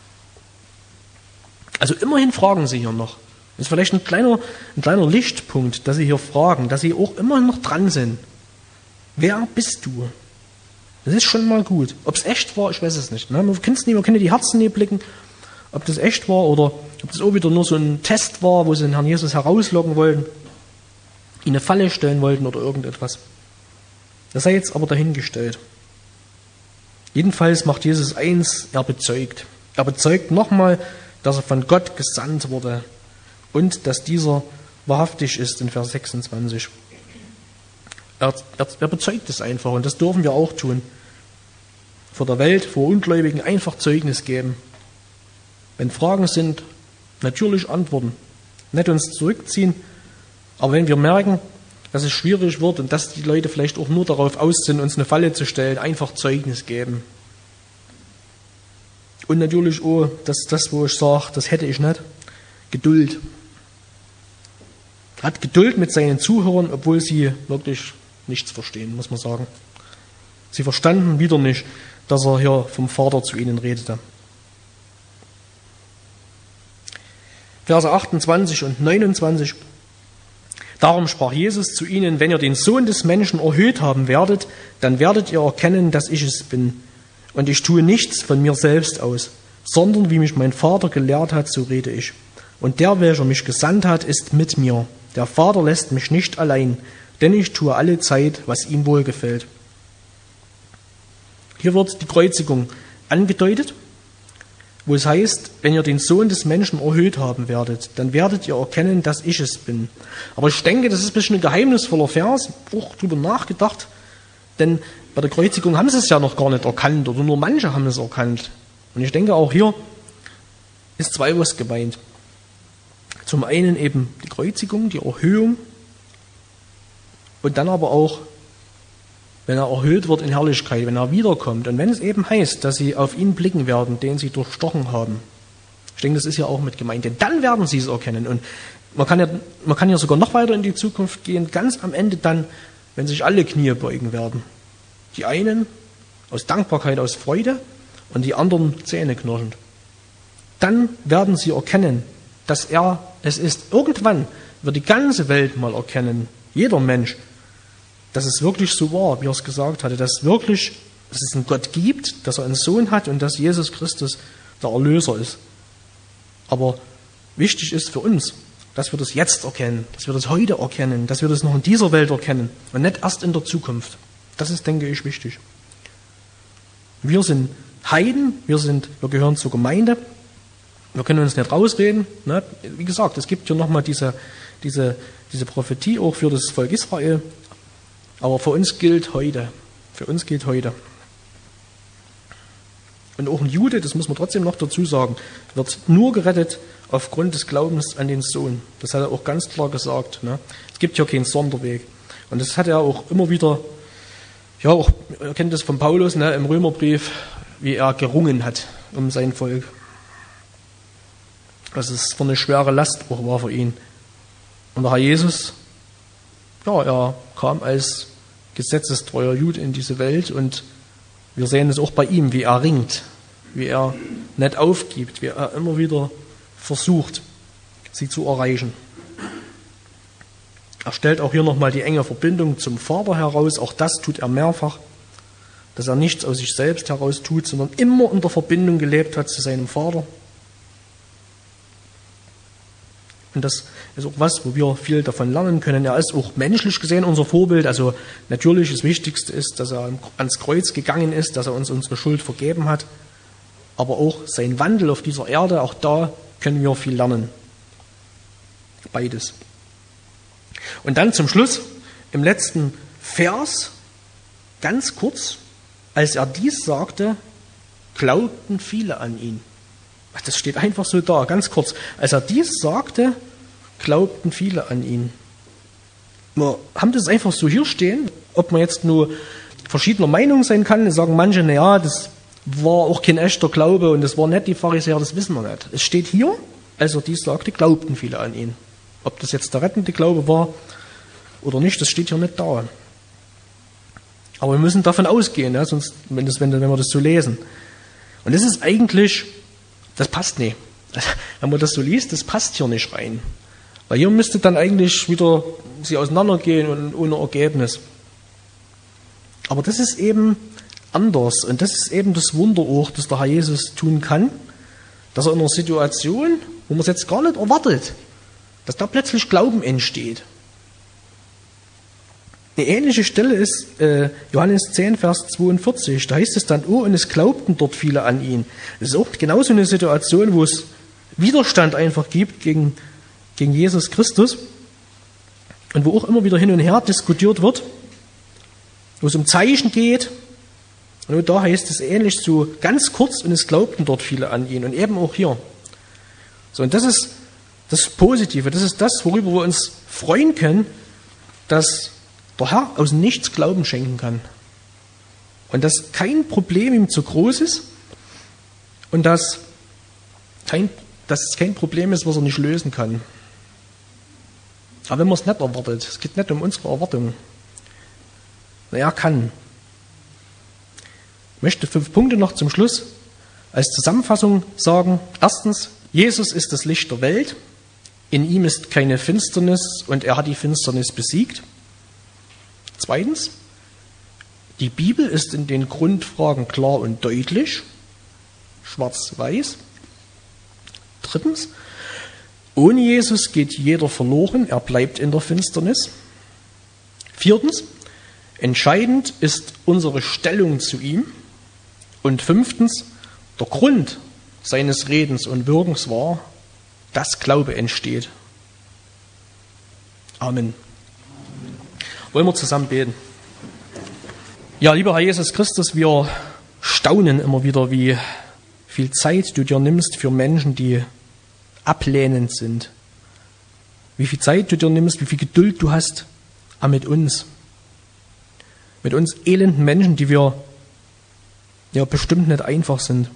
Also immerhin fragen sie hier noch. Das ist vielleicht ein kleiner Lichtpunkt, dass sie hier fragen, dass sie auch immerhin noch dran sind. Wer bist du? Das ist schon mal gut. Ob es echt war, ich weiß es nicht. Man kann die Herzen nicht blicken, ob das echt war oder ob das auch wieder nur so ein Test war, wo sie den Herrn Jesus herauslocken wollten, ihn eine Falle stellen wollten oder irgendetwas. Das sei jetzt aber dahingestellt. Jedenfalls macht Jesus eins, er bezeugt. Er bezeugt nochmal, dass er von Gott gesandt wurde und dass dieser wahrhaftig ist in Vers 26. Er bezeugt es einfach und das dürfen wir auch tun. Vor der Welt, vor Ungläubigen einfach Zeugnis geben. Wenn Fragen sind, natürlich antworten. Nicht uns zurückziehen, aber wenn wir merken, dass es schwierig wird und dass die Leute vielleicht auch nur darauf aus sind, uns eine Falle zu stellen, einfach Zeugnis geben. Und natürlich auch, das, wo ich sage, das hätte ich nicht, Geduld. Hat Geduld mit seinen Zuhörern, obwohl sie wirklich nichts verstehen, muss man sagen. Sie verstanden wieder nicht, dass er hier vom Vater zu ihnen redete. Verse 28 und 29. Darum sprach Jesus zu ihnen, wenn ihr den Sohn des Menschen erhöht haben werdet, dann werdet ihr erkennen, dass ich es bin. Und ich tue nichts von mir selbst aus, sondern wie mich mein Vater gelehrt hat, so rede ich. Und der, welcher mich gesandt hat, ist mit mir. Der Vater lässt mich nicht allein, denn ich tue alle Zeit, was ihm wohlgefällt. Hier wird die Kreuzigung angedeutet wo es heißt, wenn ihr den Sohn des Menschen erhöht haben werdet, dann werdet ihr erkennen, dass ich es bin. Aber ich denke, das ist ein bisschen ein geheimnisvoller Vers, auch drüber nachgedacht, denn bei der Kreuzigung haben sie es ja noch gar nicht erkannt oder nur manche haben es erkannt. Und ich denke, auch hier ist zweierlei gemeint. Zum einen eben die Kreuzigung, die Erhöhung und dann aber auch, wenn er erhöht wird in Herrlichkeit, wenn er wiederkommt. Und wenn es eben heißt, dass sie auf ihn blicken werden, den sie durchstochen haben. Ich denke, das ist ja auch mit gemeint. Denn dann werden sie es erkennen. Und man kann ja sogar noch weiter in die Zukunft gehen. Ganz am Ende dann, wenn sich alle Knie beugen werden. Die einen aus Dankbarkeit, aus Freude und die anderen zähneknirschend. Dann werden sie erkennen, dass er es ist. Irgendwann wird die ganze Welt mal erkennen, jeder Mensch, dass es wirklich so war, wie er es gesagt hatte, dass es einen Gott gibt, dass er einen Sohn hat und dass Jesus Christus der Erlöser ist. Aber wichtig ist für uns, dass wir das jetzt erkennen, dass wir das heute erkennen, dass wir das noch in dieser Welt erkennen und nicht erst in der Zukunft. Das ist, denke ich, wichtig. Wir sind Heiden, wir gehören zur Gemeinde, wir können uns nicht rausreden. Ne? Wie gesagt, es gibt hier nochmal diese Prophetie auch für das Volk Israel. Aber für uns gilt heute. Und auch ein Jude, das muss man trotzdem noch dazu sagen, wird nur gerettet aufgrund des Glaubens an den Sohn. Das hat er auch ganz klar gesagt. Ne? Es gibt ja keinen Sonderweg. Und das hat er auch immer wieder, ja, auch, ihr kennt das von Paulus, ne, im Römerbrief, wie er gerungen hat um sein Volk. Dass es für eine schwere Last auch war für ihn. Und der Herr Jesus, ja, er kam als gesetzestreuer Jude in diese Welt und wir sehen es auch bei ihm, wie er ringt, wie er nicht aufgibt, wie er immer wieder versucht, sie zu erreichen. Er stellt auch hier nochmal die enge Verbindung zum Vater heraus, auch das tut er mehrfach, dass er nichts aus sich selbst heraus tut, sondern immer in der Verbindung gelebt hat zu seinem Vater. Und das ist auch was, wo wir viel davon lernen können. Er ist auch menschlich gesehen unser Vorbild. Also natürlich das Wichtigste ist, dass er ans Kreuz gegangen ist, dass er uns unsere Schuld vergeben hat. Aber auch sein Wandel auf dieser Erde, auch da können wir viel lernen. Beides. Und dann zum Schluss, im letzten Vers, ganz kurz, als er dies sagte, glaubten viele an ihn. Das steht einfach so da, ganz kurz. Als er dies sagte, glaubten viele an ihn. Wir haben das einfach so hier stehen, ob man jetzt nur verschiedener Meinung sein kann. Sagen manche, naja, das war auch kein echter Glaube und das war nicht die Pharisäer, das wissen wir nicht. Es steht hier, als er dies sagte, glaubten viele an ihn. Ob das jetzt der rettende Glaube war oder nicht, das steht hier nicht da. Aber wir müssen davon ausgehen, ja, sonst, wenn wir das so lesen. Und das ist eigentlich, das passt nicht. Wenn man das so liest, das passt hier nicht rein. Weil hier müsste dann eigentlich wieder sie auseinandergehen und ohne Ergebnis. Aber das ist eben anders. Und das ist eben das Wunder auch, das der Herr Jesus tun kann, dass er in einer Situation, wo man es jetzt gar nicht erwartet, dass da plötzlich Glauben entsteht. Eine ähnliche Stelle ist Johannes 10, Vers 42. Da heißt es dann, oh, und es glaubten dort viele an ihn. Das ist auch genauso eine Situation, wo es Widerstand einfach gibt gegen Jesus Christus und wo auch immer wieder hin und her diskutiert wird, wo es um Zeichen geht. Und da heißt es ähnlich so ganz kurz, und es glaubten dort viele an ihn. Und eben auch hier. So, und das ist das Positive, das ist das, worüber wir uns freuen können, dass der Herr aus nichts Glauben schenken kann. Und dass kein Problem ihm zu groß ist und dass es kein Problem ist, was er nicht lösen kann. Aber wenn man es nicht erwartet, es geht nicht um unsere Erwartungen. Er kann. Ich möchte 5 Punkte noch zum Schluss als Zusammenfassung sagen. Erstens, Jesus ist das Licht der Welt. In ihm ist keine Finsternis und er hat die Finsternis besiegt. Zweitens, die Bibel ist in den Grundfragen klar und deutlich, schwarz-weiß. Drittens, ohne Jesus geht jeder verloren, er bleibt in der Finsternis. Viertens, entscheidend ist unsere Stellung zu ihm. Und 5. der Grund, seines Redens und Wirkens wahr, dass Glaube entsteht. Amen. Wollen wir zusammen beten? Ja, lieber Herr Jesus Christus, wir staunen immer wieder, wie viel Zeit du dir nimmst für Menschen, die ablehnend sind. Wie viel Zeit du dir nimmst, wie viel Geduld du hast mit uns. Mit uns elenden Menschen, die wir ja bestimmt nicht einfach sind.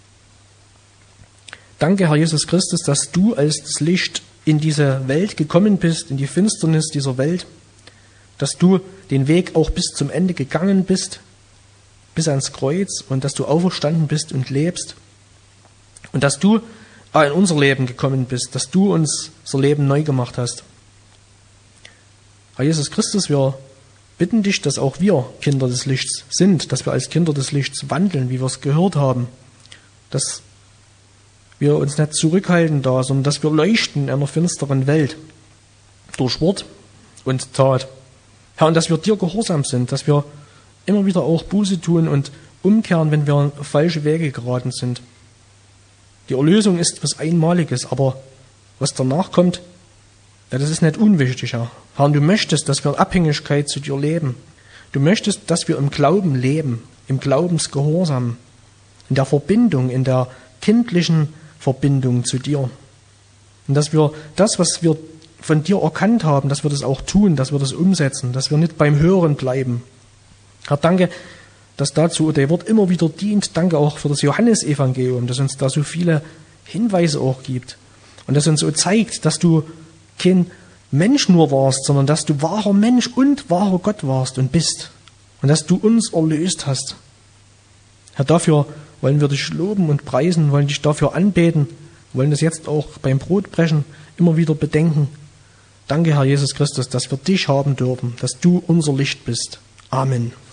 Danke, Herr Jesus Christus, dass du als das Licht in diese Welt gekommen bist, in die Finsternis dieser Welt, dass du den Weg auch bis zum Ende gegangen bist, bis ans Kreuz, und dass du auferstanden bist und lebst und dass du in unser Leben gekommen bist, dass du unser Leben neu gemacht hast. Herr Jesus Christus, wir bitten dich, dass auch wir Kinder des Lichts sind, dass wir als Kinder des Lichts wandeln, wie wir es gehört haben, dass wir uns nicht zurückhalten da, sondern dass wir leuchten in einer finsteren Welt durch Wort und Tat. Herr, und dass wir dir gehorsam sind, dass wir immer wieder auch Buße tun und umkehren, wenn wir auf falsche Wege geraten sind. Die Erlösung ist was Einmaliges, aber was danach kommt, ja, das ist nicht unwichtig, Herr. Herr, und du möchtest, dass wir in Abhängigkeit zu dir leben. Du möchtest, dass wir im Glauben leben, im Glaubensgehorsam, in der Verbindung, in der kindlichen Verbindung zu dir. Und dass wir das, was wir von dir erkannt haben, dass wir das auch tun, dass wir das umsetzen, dass wir nicht beim Hören bleiben. Herr, danke, dass dazu der Wort immer wieder dient. Danke auch für das Johannesevangelium, das uns da so viele Hinweise auch gibt. Und das uns so zeigt, dass du kein Mensch nur warst, sondern dass du wahrer Mensch und wahrer Gott warst und bist. Und dass du uns erlöst hast. Herr, dafür wollen wir dich loben und preisen, wollen dich dafür anbeten, wollen das jetzt auch beim Brotbrechen immer wieder bedenken. Danke, Herr Jesus Christus, dass wir dich haben dürfen, dass du unser Licht bist. Amen.